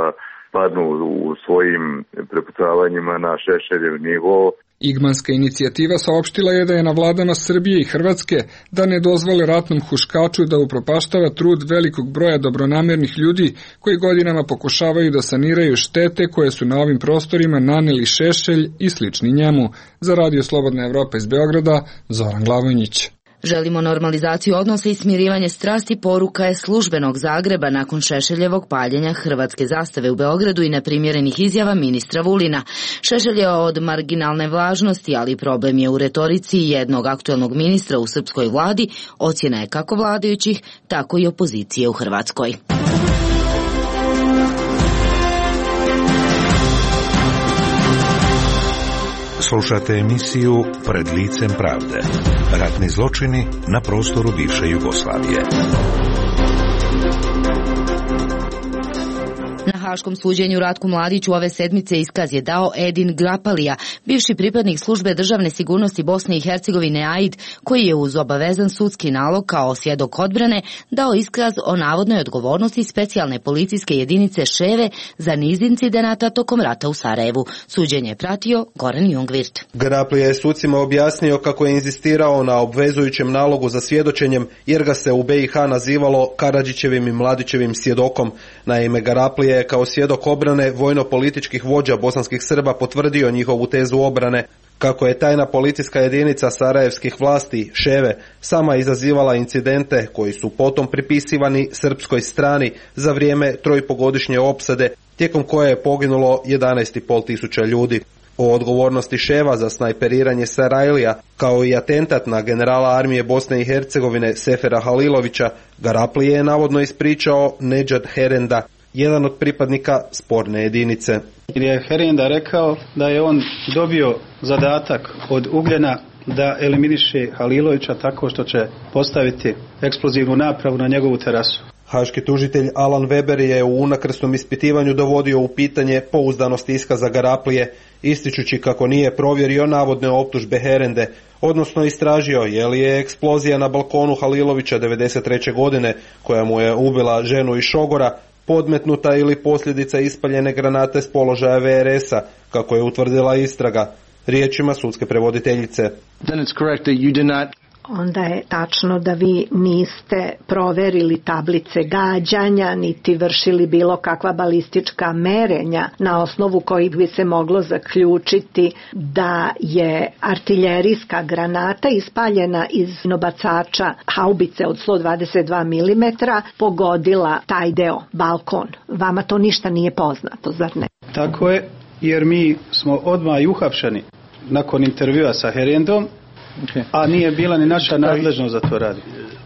spadnu u svojim prepucavanjima na Šešeljev nivo. Igmanska inicijativa saopštila je da je na vladama Srbije i Hrvatske da ne dozvole ratnom huškaču da upropaštava trud velikog broja dobronamernih ljudi koji godinama pokušavaju da saniraju štete koje su na ovim prostorima naneli Šešelj i slični njemu. Za Radio Slobodna Evropa iz Beograda, Zoran Glavonjić. Želimo normalizaciju odnosa i smirivanje strasti, poruka je službenog Zagreba nakon Šešeljevog paljenja hrvatske zastave u Beogradu i neprimjerenih izjava ministra Vulina. Šešelj je od marginalne važnosti, ali problem je u retorici jednog aktuelnog ministra u srpskoj vladi, ocjena je kako vladajućih, tako i opozicije u Hrvatskoj. Slušate emisiju Pred licem pravde. Ratni zločini na prostoru bivše Jugoslavije. Na haškom suđenju Ratku Mladiću ove sedmice iskaz je dao Edin Grapalija, bivši pripadnik službe državne sigurnosti Bosne i Hercegovine A I D, koji je uz obavezan sudski nalog kao svjedok odbrane dao iskaz o navodnoj odgovornosti specijalne policijske jedinice Ševe za niz incidenata tokom rata u Sarajevu. Suđenje je pratio Goran Jungvirt. Grapalija je sucima objasnio kako je inzistirao na obvezujućem nalogu za svjedočenjem jer ga se u B i H nazivalo Karadžićevim i Mladićevim svjedokom. Naime, Grapalija je kao svjedok obrane vojno-političkih vođa bosanskih Srba potvrdio njihovu tezu obrane, kako je tajna policijska jedinica sarajevskih vlasti, Ševe, sama izazivala incidente koji su potom pripisivani srpskoj strani za vrijeme trojpogodišnje opsade, tijekom koje je poginulo jedanaest i pol tisuća ljudi. O odgovornosti Ševa za snajperiranje Sarajlija, kao i atentat na generala armije Bosne i Hercegovine Sefera Halilovića, Grapalija je navodno ispričao Nedžad Herenda, jedan od pripadnika sporne jedinice. Jer je Herenda rekao da je on dobio zadatak od Ugljena da eliminiše Halilovića tako što će postaviti eksplozivnu napravu na njegovu terasu. Haški tužitelj Alan Weber je u unakrsnom ispitivanju dovodio u pitanje pouzdanost iskaza Grapalije, ističući kako nije provjerio navodne optužbe Herende, odnosno istražio je li je eksplozija na balkonu Halilovića devedeset treće godine, koja mu je ubila ženu i šogora, podmetnuta ili posljedica ispaljene granate s položaja V R S-a, kako je utvrdila istraga, riječima sudske prevoditeljice. Then it's correct that you did not Onda je tačno da vi niste proverili tablice gađanja, niti vršili bilo kakva balistička merenja na osnovu kojih bi se moglo zaključiti da je artiljerijska granata ispaljena iz nobacača haubice od sto dvadeset dva milimetra pogodila taj deo, balkon. Vama to ništa nije poznato, zar ne? Tako je, jer mi smo odmah i uhapšeni nakon intervjua sa Herendom, Okay. A nije bila ni naša nadležnost za to radi.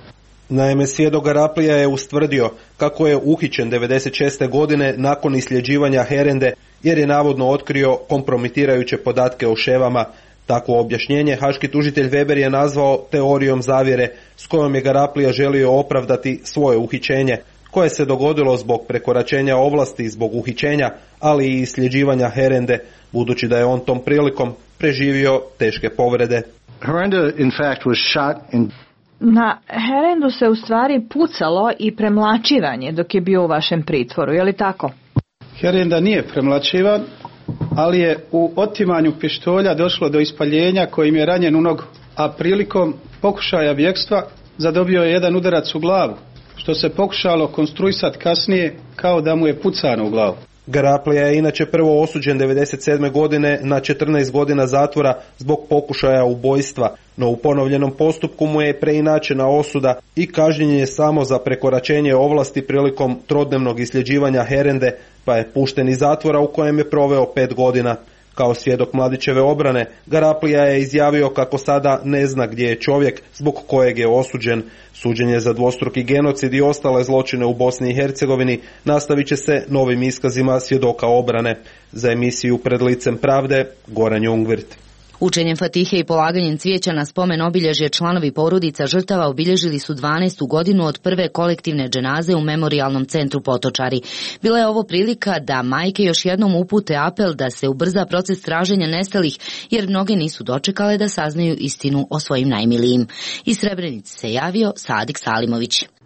Naime, svjedok Grapalija je ustvrdio kako je uhićen devedeset šeste godine nakon isljeđivanja Herende jer je navodno otkrio kompromitirajuće podatke o Ševama. Takvo objašnjenje haški tužitelj Weber je nazvao teorijom zavjere s kojom je Grapalija želio opravdati svoje uhićenje, koje se dogodilo zbog prekoračenja ovlasti zbog uhićenja, ali i isljeđivanja Herende, budući da je on tom prilikom preživio teške povrede. Herenda, in fact, was shot in... Na Herendu se u stvari pucalo i premlačivan je dok je bio u vašem pritvoru, je li tako? Herenda nije premlačivan, ali je u otimanju pištolja došlo do ispaljenja kojim je ranjen u nogu, a prilikom pokušaja bjegstva zadobio je jedan udarac u glavu, što se pokušalo konstruisati kasnije kao da mu je pucano u glavu. Grapalija je inače prvo osuđen devedeset sedme godine na četrnaest godina zatvora zbog pokušaja ubojstva, no u ponovljenom postupku mu je preinačena osuda i kažnjen je samo za prekoračenje ovlasti prilikom trodnevnog isljeđivanja Herende, pa je pušten iz zatvora u kojem je proveo pet godina. Kao svjedok Mladićeve obrane, Grapalija je izjavio kako sada ne zna gdje je čovjek zbog kojeg je osuđen. Suđenje za dvostruki genocid i ostale zločine u Bosni i Hercegovini nastavit će se novim iskazima svjedoka obrane. Za emisiju Pred licem pravde, Goran Jungvirt. Učenjem Fatihe i polaganjem cvijeća na spomen obilježje članovi porodica žrtava obilježili su dvanaestu godinu od prve kolektivne dženaze u memorijalnom centru Potočari. Bila je ovo prilika da majke još jednom upute apel da se ubrza proces traženja nestalih, jer mnoge nisu dočekale da saznaju istinu o svojim najmilijim. Iz Srebrenice se javio Sadik Salimović.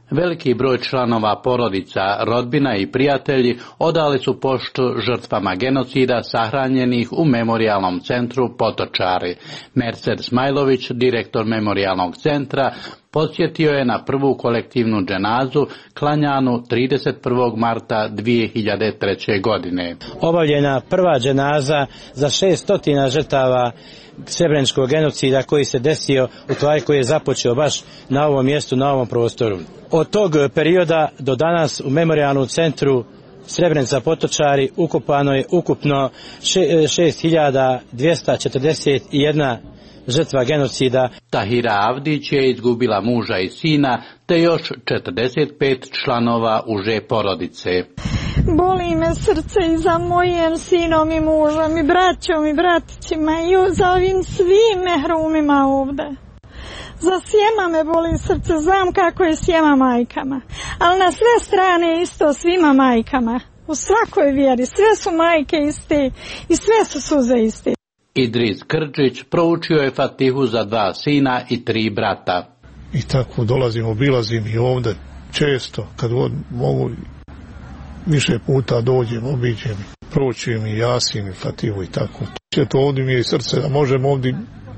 Veliki broj članova porodica, rodbina i prijatelji odali su poštu žrtvama genocida sahranjenih u memorijalnom centru Potočari. Merced Smajlović, direktor memorijalnog centra, podsjetio je na prvu kolektivnu dženazu klanjanu trideset prvog marta dvije hiljade treće. godine. Obavljena prva dženaza za šeststotina žrtava srebreničkog genocida koji se desio u stvari koji je započeo baš na ovom mjestu, na ovom prostoru. Od tog perioda do danas u memorijalnom centru Srebrenica Potočari ukopano je ukupno šest hiljada dvjesto četrdeset jedna žrtva genocida. Tahira Avdić je izgubila muža i sina, te još četrdeset pet članova uže porodice. Boli me srce i za mojim sinom i mužom i braćom i bratićima i za ovim svim mehrumima ovdje. Za sjema me boli srce, znam kako je sjema majkama, ali na sve strane isto svima majkama, u svakoj vjeri, sve su majke iste i sve su suze iste. Idris Krđić proučio je Fatihu za dva sina i tri brata. I tako dolazim, obilazim i ovdje često, kad god mogu, više puta dođem, obiđem, proučujem i Jasin i Fatihu i tako. To ovdje mi je srce da možem ovdje,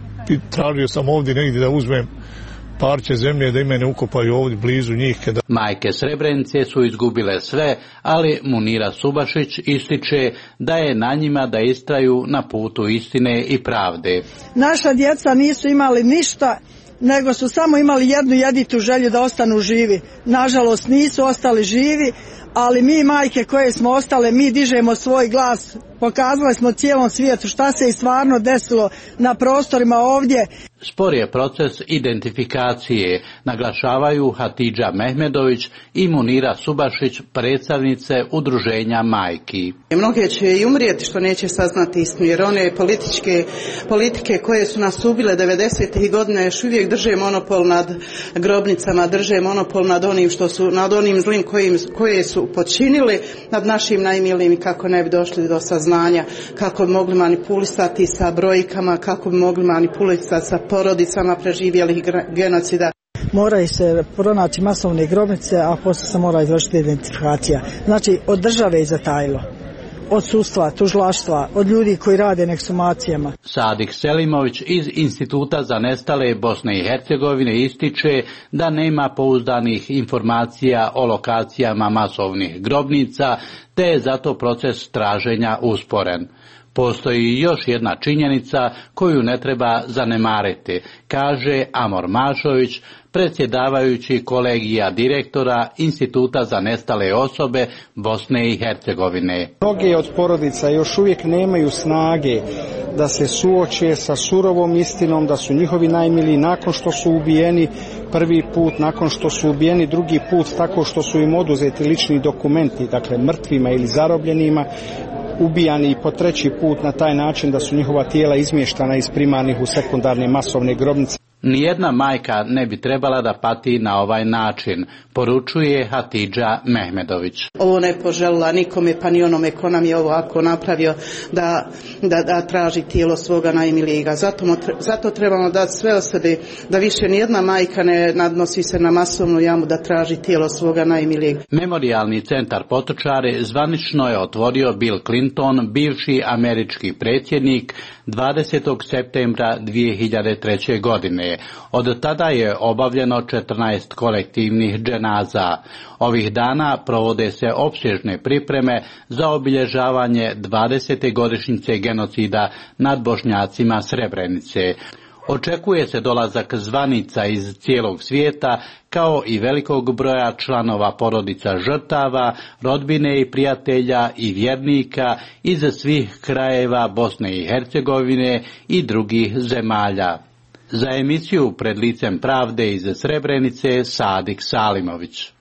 tražio sam ovdje negdje da uzmem parče zemlje da i mene ukopaju ovdje blizu njih. Kada... Majke Srebrenice su izgubile sve, ali Munira Subašić ističe da je na njima da istraju na putu istine i pravde. Naša djeca nisu imali ništa, nego su samo imali jednu jeditu želju da ostanu živi. Nažalost nisu ostali živi, ali mi majke koje smo ostale, mi dižemo svoj glas, pokazali smo cijelom svijetu šta se i stvarno desilo na prostorima ovdje. Spor je proces identifikacije, naglašavaju Hatidža Mehmedović i Munira Subašić, predstavnice udruženja majki. Mnoge će i umrijeti što neće saznati istinu, jer one političke politike koje su nas ubile devedesetih godina još uvijek drže monopol nad grobnicama, drže monopol nad onim što su, nad onim zlim kojim, koje su počinili nad našim najmilijim i kako ne bi došli do saznanja, kako bi mogli manipulisati sa brojkama, kako bi mogli manipulisati sa porodicama preživjelih genocida. Moraju se pronaći masovne grobnice, a poslije se mora izvršiti identifikacija. Znači, od države je zatajilo, od sudstva, tužilaštva, od ljudi koji rade na ekshumacijama. Sadik Selimović iz Instituta za nestale Bosne i Hercegovine ističe da nema pouzdanih informacija o lokacijama masovnih grobnica, te je zato proces traženja usporen. Postoji još jedna činjenica koju ne treba zanemariti, kaže Amor Mašović, predsjedavajući kolegija direktora Instituta za nestale osobe Bosne i Hercegovine. Mnoge od porodica još uvijek nemaju snage da se suoče sa surovom istinom da su njihovi najmiliji nakon što su ubijeni prvi put, nakon što su ubijeni drugi put tako što su im oduzeti lični dokumenti, dakle mrtvima ili zarobljenima, ubijani i po treći put na taj način da su njihova tijela izmještana iz primarnih u sekundarne masovne grobnice. Nijedna majka ne bi trebala da pati na ovaj način, poručuje Hatidža Mehmedović. Ovo ne poželila nikome, pa ni onome ko nam je ovo ako napravio da, da, da traži tijelo svoga najmilijega. Zato, zato trebamo dati sve od sebe da više nijedna majka ne nadnosi se na masovnu jamu da traži tijelo svoga najmilijega. Memorijalni centar Potočari zvanično je otvorio Bill Clinton, bivši američki predsjednik, dvadesetog septembra dvije hiljade treće. godine. Od tada je obavljeno četrnaest kolektivnih dženaza. Ovih dana provode se opsežne pripreme za obilježavanje dvadesete godišnjice genocida nad Bošnjacima Srebrenice. Očekuje se dolazak zvanica iz cijelog svijeta, kao i velikog broja članova porodica žrtava, rodbine i prijatelja i vjernika iz svih krajeva Bosne i Hercegovine i drugih zemalja. Za emisiju Pred licem pravde iz Srebrenice, Sadik Salimović.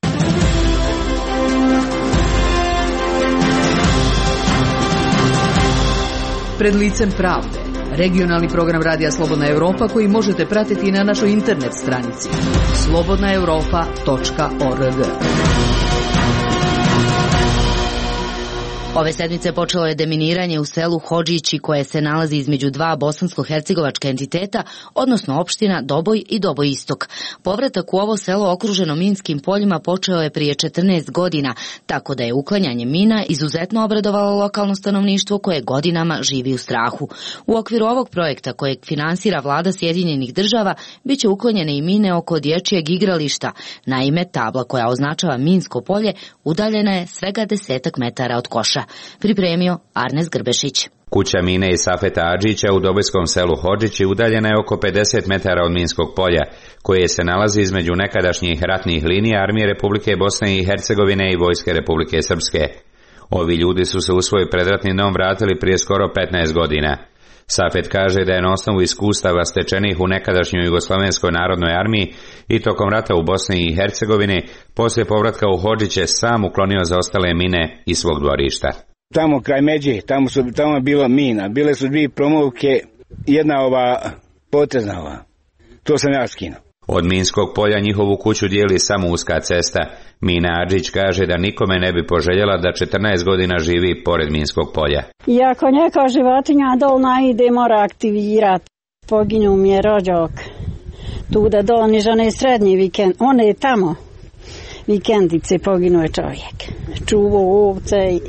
Pred licem pravde. Regionalni program Radija Slobodna Europa koji možete pratiti na našoj internet stranici slobodna europa točka org. Ove sedmice počelo je deminiranje u selu Hodžići koje se nalazi između dva bosansko-hercegovačka entiteta, odnosno opština Doboj i Doboj Istok. Povratak u ovo selo okruženo minskim poljima počeo je prije četrnaest godina, tako da je uklanjanje mina izuzetno obradovalo lokalno stanovništvo koje godinama živi u strahu. U okviru ovog projekta kojeg finansira vlada Sjedinjenih država biće uklonjene i mine oko dječjeg igrališta. Naime, tabla koja označava minsko polje udaljena je svega desetak metara od koša. Pripremio Arnes Grbešić. Kuća Mine i Safeta Adžića u dobojskom selu Hodžići udaljena je oko pedeset metara od minskog polja, koje se nalazi između nekadašnjih ratnih linija Armije Republike Bosne i Hercegovine i Vojske Republike Srpske. Ovi ljudi su se u svoj predratni dom vratili prije skoro petnaest godina. Safet kaže da je na osnovu iskustava stečenih u nekadašnjoj Jugoslovenskoj narodnoj armiji i tokom rata u Bosni i Hercegovini, poslije povratka u Hodžiće sam uklonio zaostale mine iz svog dvorišta. Tamo kraj Međe, tamo su tamo je bilo mina, bile su dvije promovke, jedna ova potezna ova. To sam ja skinuo. Od minskog polja njihovu kuću dijeli samo uska cesta. Mina Adžić kaže da nikome ne bi poželjela da četrnaest godina živi pored minskog polja. I ako neka životinja dol naide, mora aktivirati. Poginju mi je rođak. Tu da dol niž onaj srednji vikend, on je tamo. Vikendice poginuo je čovjek. Čuvo ovce i...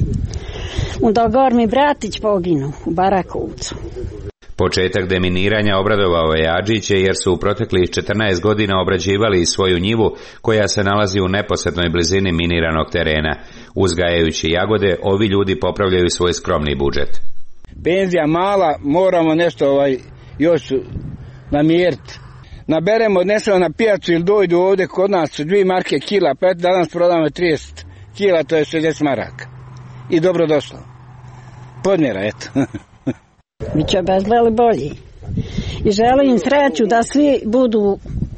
Onda gor mi bratić poginu u Barakovcu. Početak deminiranja obradovao je Adžiće jer su u proteklih četrnaest godina obrađivali svoju njivu koja se nalazi u neposrednoj blizini miniranog terena. Uzgajajući jagode, ovi ljudi popravljaju svoj skromni budžet. Penzija mala, moramo nešto ovaj, još namjeriti. Naberemo, odnesemo na pijacu ili dojdu ovdje kod nas dvije marke kila, pa danas prodamo trideset kila, to je šezdeset maraka. I dobro došlo. Podmjera, eto. Biće bezveli bolji. I želim sreću da svi budu,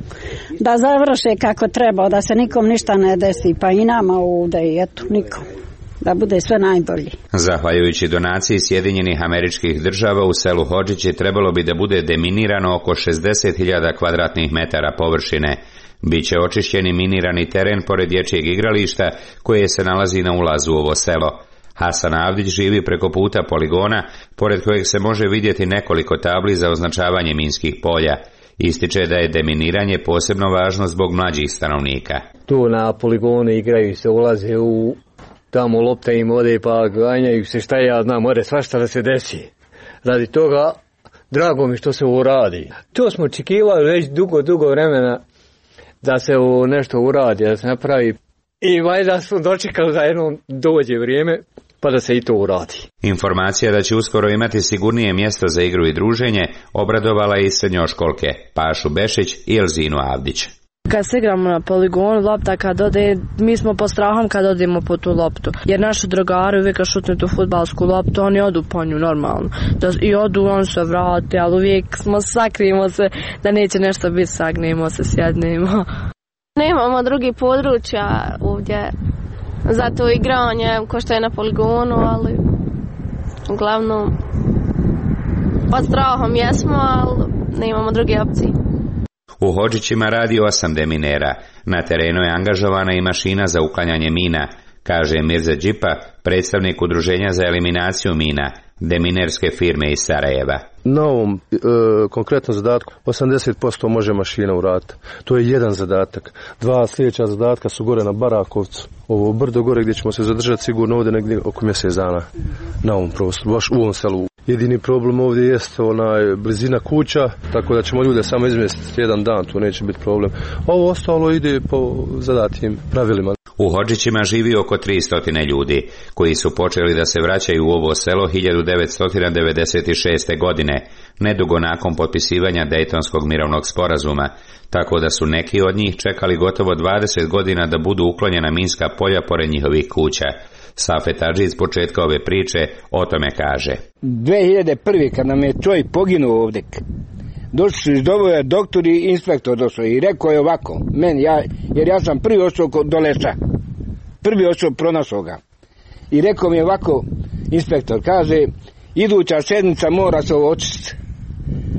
da završe kako treba, da se nikom ništa ne desi, pa i nama ovdje, i eto, nikom. Da bude sve najbolje. Zahvaljujući donaciji Sjedinjenih Američkih Država u selu Hodžići trebalo bi da bude deminirano oko šezdeset hiljada kvadratnih metara površine. Biće očišćeni minirani teren pored dječjeg igrališta koje se nalazi na ulazu u ovo selo. Hasan Avdić živi preko puta poligona, pored kojeg se može vidjeti nekoliko tabli za označavanje minskih polja. Ističe da je deminiranje posebno važno zbog mlađih stanovnika. Tu na poligone igraju se, ulaze u tamo lopta im ode pa ganjaju se, šta ja znam, more svašta da se desi. Radi toga drago mi što se uradi. To smo očekivali već dugo, dugo vremena da se nešto uradi, da se napravi. I valjda smo dočekali da jednom dođe vrijeme pa da se i to uradi. Informacija da će uskoro imati sigurnije mjesto za igru i druženje obradovala i srednjoškolke Pašu Bešić i Elzinu Avdić. Kad se igramo na poligonu, lopta kad ode, mi smo po strahom kad odemo po tu loptu. Jer naši drugari uvijek kad šutne tu fudbalsku loptu, oni odu po nju normalno. Da, I odu, on se vrati, ali uvijek smo sakrimo se da neće nešto biti, sagnemo se, sjednemo. Nemamo drugi područja ovdje za to igranje ko što je na poligonu, ali uglavnom pod strahom jesmo, ali nemamo druge opcije. U Hodžićima radi osam deminera. Na terenu je angažovana i mašina za uklanjanje mina, kaže Mirza Džipa, predstavnik udruženja za eliminaciju mina, deminerske firme iz Sarajeva. Na ovom e, konkretnom zadatku osamdeset posto može mašina uraditi. To je jedan zadatak. Dva sljedeća zadatka su gore na Barakovcu. Ovo brdo gore gdje ćemo se zadržati sigurno ovdje negdje oko mjesec dana na ovom prostoru, baš u ovom selu. Jedini problem ovdje jest onaj blizina kuća, tako da ćemo ljude samo izmjestiti jedan dan, to neće biti problem. Ovo ostalo ide po zadatim pravilima. U Hodžićima živi oko tristo ljudi, koji su počeli da se vraćaju u ovo selo hiljadu devetsto devedeset šeste. godine, nedugo nakon potpisivanja Dejtonskog mirovnog sporazuma, tako da su neki od njih čekali gotovo dvadeset godina da budu uklonjena minska polja pored njihovih kuća. Safet Adžić s početka ove priče o tome kaže. dvije hiljade prve. kad nam je čovjek poginuo ovdje, došli su iz Doboja doktor i inspektor došao i rekao je ovako, meni, ja, jer ja sam prvi ošao do Leša, prvi ošao pronašao ga. I rekao mi je ovako, inspektor, kaže, iduća sedmica mora se ovo očistiti.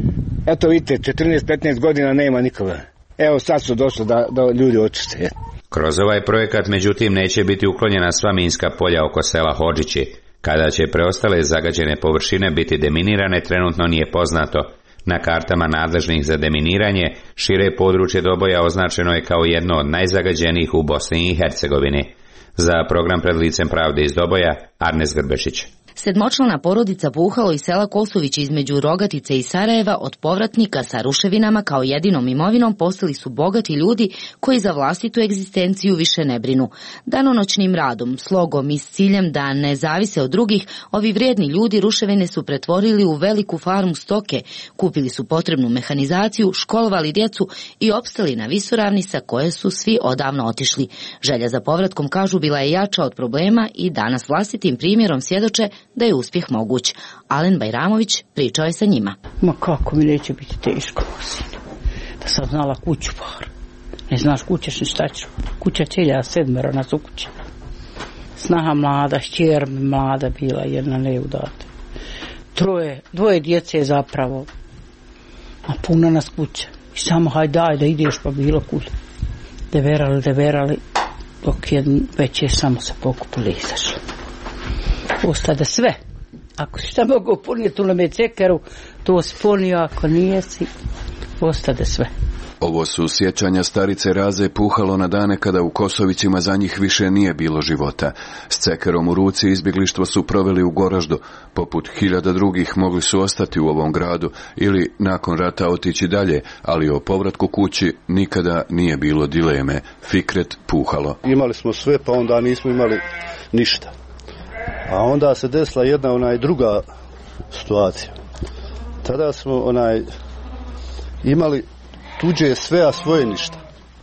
Eto vidite, četrnaest petnaest godina nema nikoga. Evo sad su došli da, da ljudi očiste. Kroz ovaj projekat, međutim, neće biti uklonjena sva minska polja oko sela Hodžići. Kada će preostale zagađene površine biti deminirane, trenutno nije poznato. Na kartama nadležnih za deminiranje, šire područje Doboja označeno je kao jedno od najzagađenijih u Bosni i Hercegovini. Za program Pred licem pravde iz Doboja, Arnes Grbešić. Sedmočlana porodica Puhalo iz sela Kosović između Rogatice i Sarajeva od povratnika sa ruševinama kao jedinom imovinom postali su bogati ljudi koji za vlastitu egzistenciju više ne brinu. Danonoćnim radom, slogom i s ciljem da ne zavise od drugih, ovi vrijedni ljudi ruševine su pretvorili u veliku farmu stoke, kupili su potrebnu mehanizaciju, školovali djecu i opstali na visoravni sa koje su svi odavno otišli. Želja za povratkom, kažu, bila je jača od problema i danas vlastitim primjerom svjedoče da je uspjeh moguć. Alen Bajramović pričao je sa njima. Ma kako mi neće biti teško, sine. Da sam znala kuću par. Ne znaš kućeš ni šta ću. Kuća ćelja sedmero nas u kući. Snaha mlada, šćer mi mlada bila, jedna neudata. Troje, dvoje djece zapravo. A puno nas kuća. I samo hajdaj da ideš pa bilo kud. Deverali, deverali. Dok jedno već je samo se pokupili i izašli. Ostade sve. Ako si šta mogu puniti u nome cekeru, to si punio, ako nije si, ostade sve. Ovo su sjećanja starice Raze Puhalo na dane kada u Kosovićima za njih više nije bilo života. S cekerom u ruci izbjeglištvo su proveli u Goraždu. Poput hiljada drugih mogli su ostati u ovom gradu ili nakon rata otići dalje, ali o povratku kući nikada nije bilo dileme. Fikret Puhalo. Imali smo sve, pa onda nismo imali ništa. A onda se desila jedna onaj druga situacija. Tada smo onaj imali tuđe sve, a svoje ništa.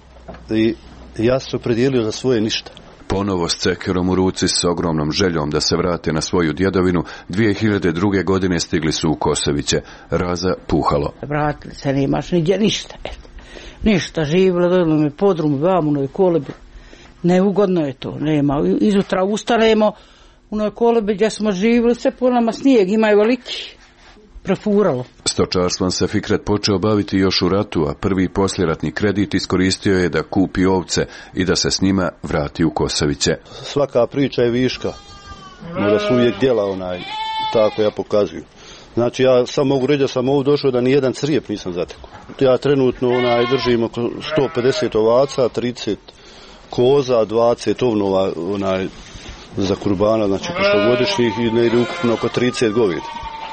I ja sam se opredijelio za svoje ništa. Ponovo s cekerom u ruci, s ogromnom željom da se vrate na svoju djedovinu, dvije hiljade druge. godine stigli su u Kosoviće. Raza Puhalo. Vratili se, nemaš niđe ništa. Ništa, živjela, dojela mi podrum, vamunoj kolebi. Neugodno je to, nema. Izutra ustanemo, u noj kolebi gdje smo živjeli, sve po nama snijeg, imaju veliki. Prefuralo. Stočarstvom se Fikret počeo baviti još u ratu, a prvi posljeratni kredit iskoristio je da kupi ovce i da se s njima vrati u Kosoviće. Svaka priča je viška. Možda su uvijek djela onaj, tako ja pokazuju. Znači ja sam mogu reći da sam ovdje došao da ni jedan crijep nisam zatekao. Ja trenutno onaj držim oko sto pedeset ovaca, trideset koza, dvadeset ovnova onaj za kurbana, znači prošlogodišnjih i ne ide ukupno oko trideset goveda.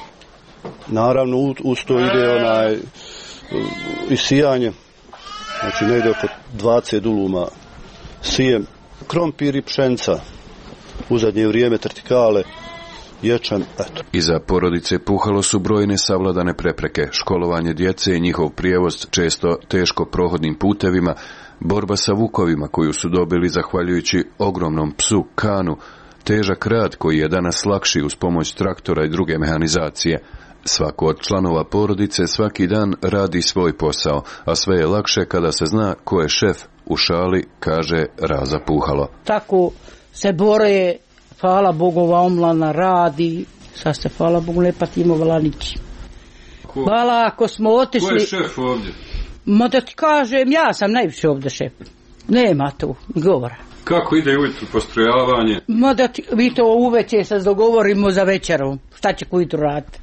Naravno uz to ide onaj i sijanje, znači ne ide oko dvadeset duluma sijem, krompir i pšenca, u zadnje vrijeme trtikale, ječan, eto. Iza porodice Puhalo su brojne savladane prepreke, školovanje djece i njihov prijevoz često teško prohodnim putevima, borba sa vukovima koju su dobili zahvaljujući ogromnom psu Kanu, težak rad koji je danas lakši uz pomoć traktora i druge mehanizacije. Svako od članova porodice svaki dan radi svoj posao, a sve je lakše kada se zna ko je šef u šali, kaže Raza Puhalo. Tako se bore, hvala Bogu, ova omlana radi, sad se hvala Bogu ne patimo vlanići. Hvala ako smo otišli... Ko je šef ovdje? Ma da ti kažem, ja sam najviše ovdje šef. Nema tu govora. Kako ide ujutru postrojavanje? Ma da ti, mi to uveče se dogovorimo za večerom. Šta će ujutru raditi?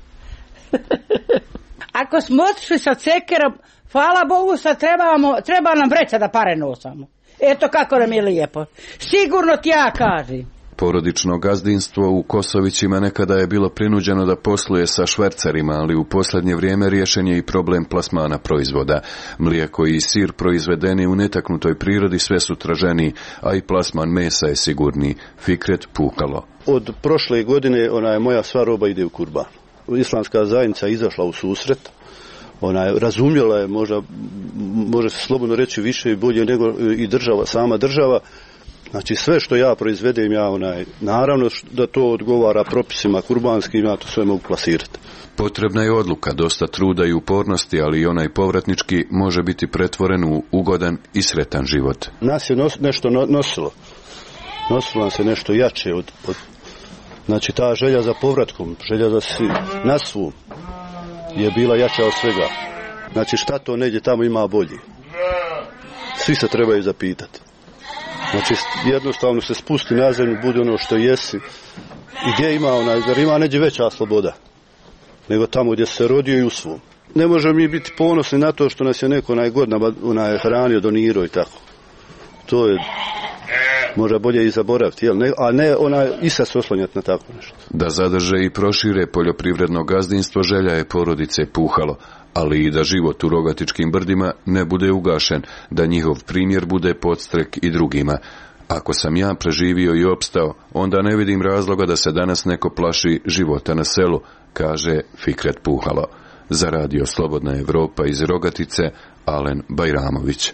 Ako smo otišli sa cekerom, hvala Bogu, sad trebamo, treba nam vreća da pare nosamo. Eto kako nam je lijepo. Sigurno ti ja kažem. Porodično gazdinstvo u Kosovićima nekada je bilo prinuđeno da posluje sa švercerima, ali u posljednje vrijeme riješen je i problem plasmana proizvoda. Mlijeko i sir proizvedeni u netaknutoj prirodi sve su traženiji, a i plasman mesa je sigurniji. Fikret Puhalo. Od prošle godine ona je moja sva roba ide u kurban. Islamska zajednica izašla u susret, ona je razumjela je, možda, može se slobodno reći više i bolje nego i država, sama država. Znači sve što ja proizvedem, ja onaj, naravno da to odgovara propisima kurbanskim, ja to sve mogu plasirati. Potrebna je odluka, dosta truda i upornosti, ali i onaj povratnički može biti pretvoren u ugodan i sretan život. Nas je nos, nešto nosilo, nosilo nam se nešto jače od, od znači ta želja za povratkom, želja za si, na svu je bila jača od svega. Znači šta to negdje tamo ima bolji? Svi se trebaju zapitati. Znači jednostavno se spusti na zemlju, bude ono što jesi. I gdje ima onaj, zar ima neđe veća sloboda nego tamo gdje se rodio i u svom. Ne možemo mi biti ponosni na to što nas je neko onaj god onaj hranio, donirao i tako. To je možda bolje i zaboraviti, jel? Ne, a ne onaj i sad se oslanjati na tako nešto. Da zadrže i prošire poljoprivredno gazdinstvo želja je porodice Puhalo, ali i da život u Rogatičkim brdima ne bude ugašen, da njihov primjer bude podstrek i drugima. Ako sam ja preživio i opstao, onda ne vidim razloga da se danas neko plaši života na selu, kaže Fikret Puhalo. Za radio Slobodna Evropa iz Rogatice, Alen Bajramović.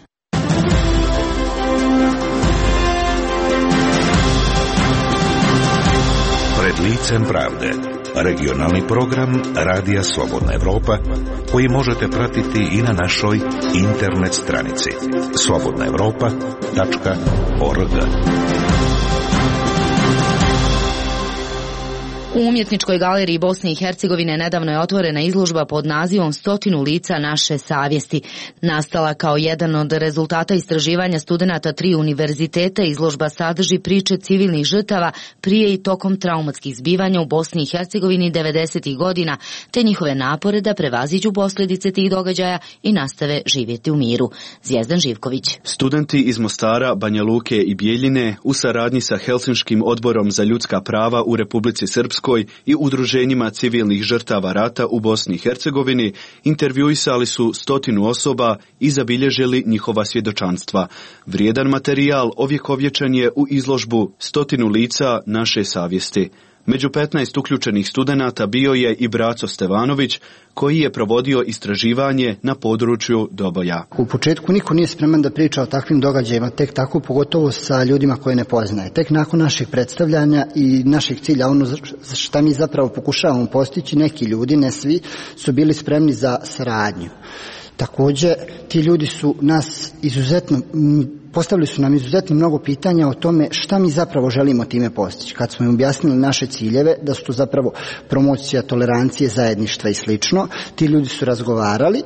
Pred licem pravde. Regionalni program Radija Slobodna Evropa koji možete pratiti i na našoj internet stranici slobodna evropa tačka org. U Umjetničkoj galeriji Bosne i Hercegovine nedavno je otvorena izložba pod nazivom Stotinu lica naše savjesti. Nastala kao jedan od rezultata istraživanja studenata tri univerziteta, izložba sadrži priče civilnih žrtava prije i tokom traumatskih zbivanja u Bosni i Hercegovini devedesetih godina, te njihove napore da prevaziđu posljedice tih događaja i nastave živjeti u miru. Zvijezdan Živković. Studenti iz Mostara, Banja Luke i Bijeljine u saradnji sa Helsinškim odborom za ljudska prava u Republici Srpskoj i udruženjima civilnih žrtava rata u Bosni i Hercegovini intervjuisali su stotinu osoba i zabilježili njihova svjedočanstva. Vrijedan materijal ovjekovječan je u izložbu Stotinu lica naše savjesti. Među petnaest uključenih studenata bio je i Braco Stevanović, koji je provodio istraživanje na području Doboja. U početku niko nije spreman da priča o takvim događajima, tek tako pogotovo sa ljudima koje ne poznaje. Tek nakon naših predstavljanja i naših cilja, ono šta mi zapravo pokušavamo postići, neki ljudi, ne svi, su bili spremni za saradnju. Također, ti ljudi su nas izuzetno, postavili su nam izuzetno mnogo pitanja o tome šta mi zapravo želimo time postići. Kad smo im objasnili naše ciljeve, da su to zapravo promocija tolerancije, zajedništva i slično, ti ljudi su razgovarali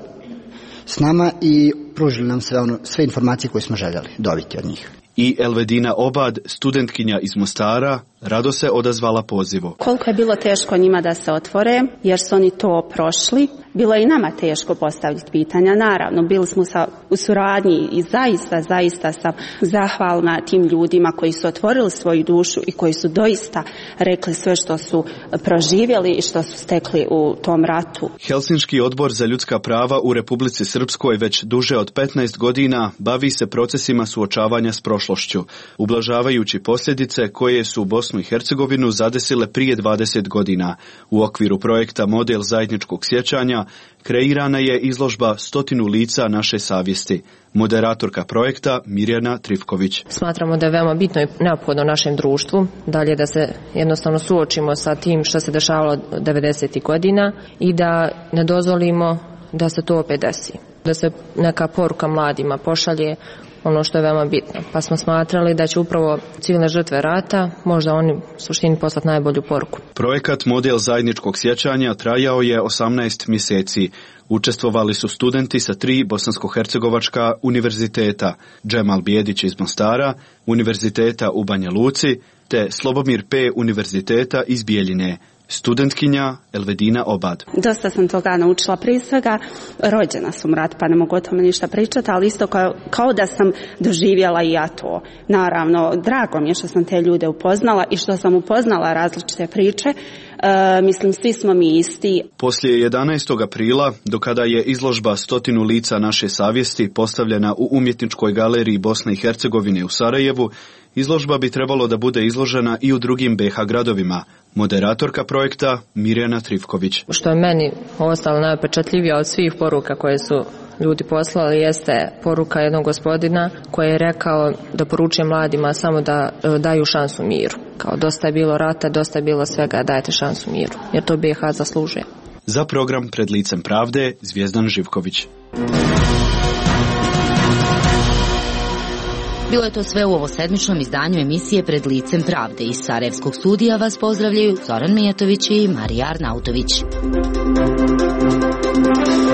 s nama i pružili nam sve, ono, sve informacije koje smo željeli dobiti od njih. I Elvedina Obad, studentkinja iz Mostara, rado se odazvala pozivu. Koliko je bilo teško njima da se otvore, jer su oni to prošli. Bilo je i nama teško postaviti pitanja, naravno, bili smo sa, u suradnji i zaista, zaista sam zahvalna tim ljudima koji su otvorili svoju dušu i koji su doista rekli sve što su proživjeli i što su stekli u tom ratu. Helsinški odbor za ljudska prava u Republici Srpskoj već duže od petnaest godina bavi se procesima suočavanja s prošlošću, ublažavajući posljedice koje su Bosnu i Hercegovinu zadesile prije dvadeset godina. U okviru projekta Model zajedničkog sjećanja kreirana je izložba Stotinu lica naše savjesti. Moderatorka projekta Mirjana Trifković. Smatramo da je veoma bitno i neophodno našem društvu dalje da se jednostavno suočimo sa tim što se dešavalo devedesetih godina i da ne dozvolimo da se to opet desi. Da se neka poruka mladima pošalje, ono što je veoma bitno. Pa smo smatrali da će upravo civilne žrtve rata možda oni u suštini poslati najbolju poruku. Projekat Model zajedničkog sjećanja trajao je osamnaest mjeseci. Učestvovali su studenti sa tri bosansko-hercegovačka univerziteta, Džemal Bijedić iz Mostara, Univerziteta u Banja Luci, te Slobomir P. Univerziteta iz Bijeljine. Studentkinja Elvedina Obad. Dosta sam toga naučila, prije svega rođena sam u rat, pa ne mogu o tome ništa pričati, ali isto kao, kao da sam doživjela i ja to. Naravno, drago mi je što sam te ljude upoznala i što sam upoznala različite priče. E, mislim, svi smo mi isti. Poslije jedanaestog aprila, do kada je izložba Stotinu lica naše savjesti postavljena u Umjetničkoj galeriji Bosne i Hercegovine u Sarajevu, izložba bi trebalo da bude izložena i u drugim B iH gradovima. Moderatorka projekta Mirjana Trifković. Što je meni ostalo najupečatljivije od svih poruka koje su ljudi poslali jeste poruka jednog gospodina koji je rekao da poručuje mladima samo da daju šansu miru. Kao dosta je bilo rata, dosta je bilo svega, dajte šansu miru, jer to B iH zaslužuje. Za program Pred licem pravde, Zvijezdan Živković. Bilo je to sve u ovo sedmičnom izdanju emisije Pred licem pravde. Iz Sarajevskog studija vas pozdravljaju Zoran Mijatović i Marija Arnautović.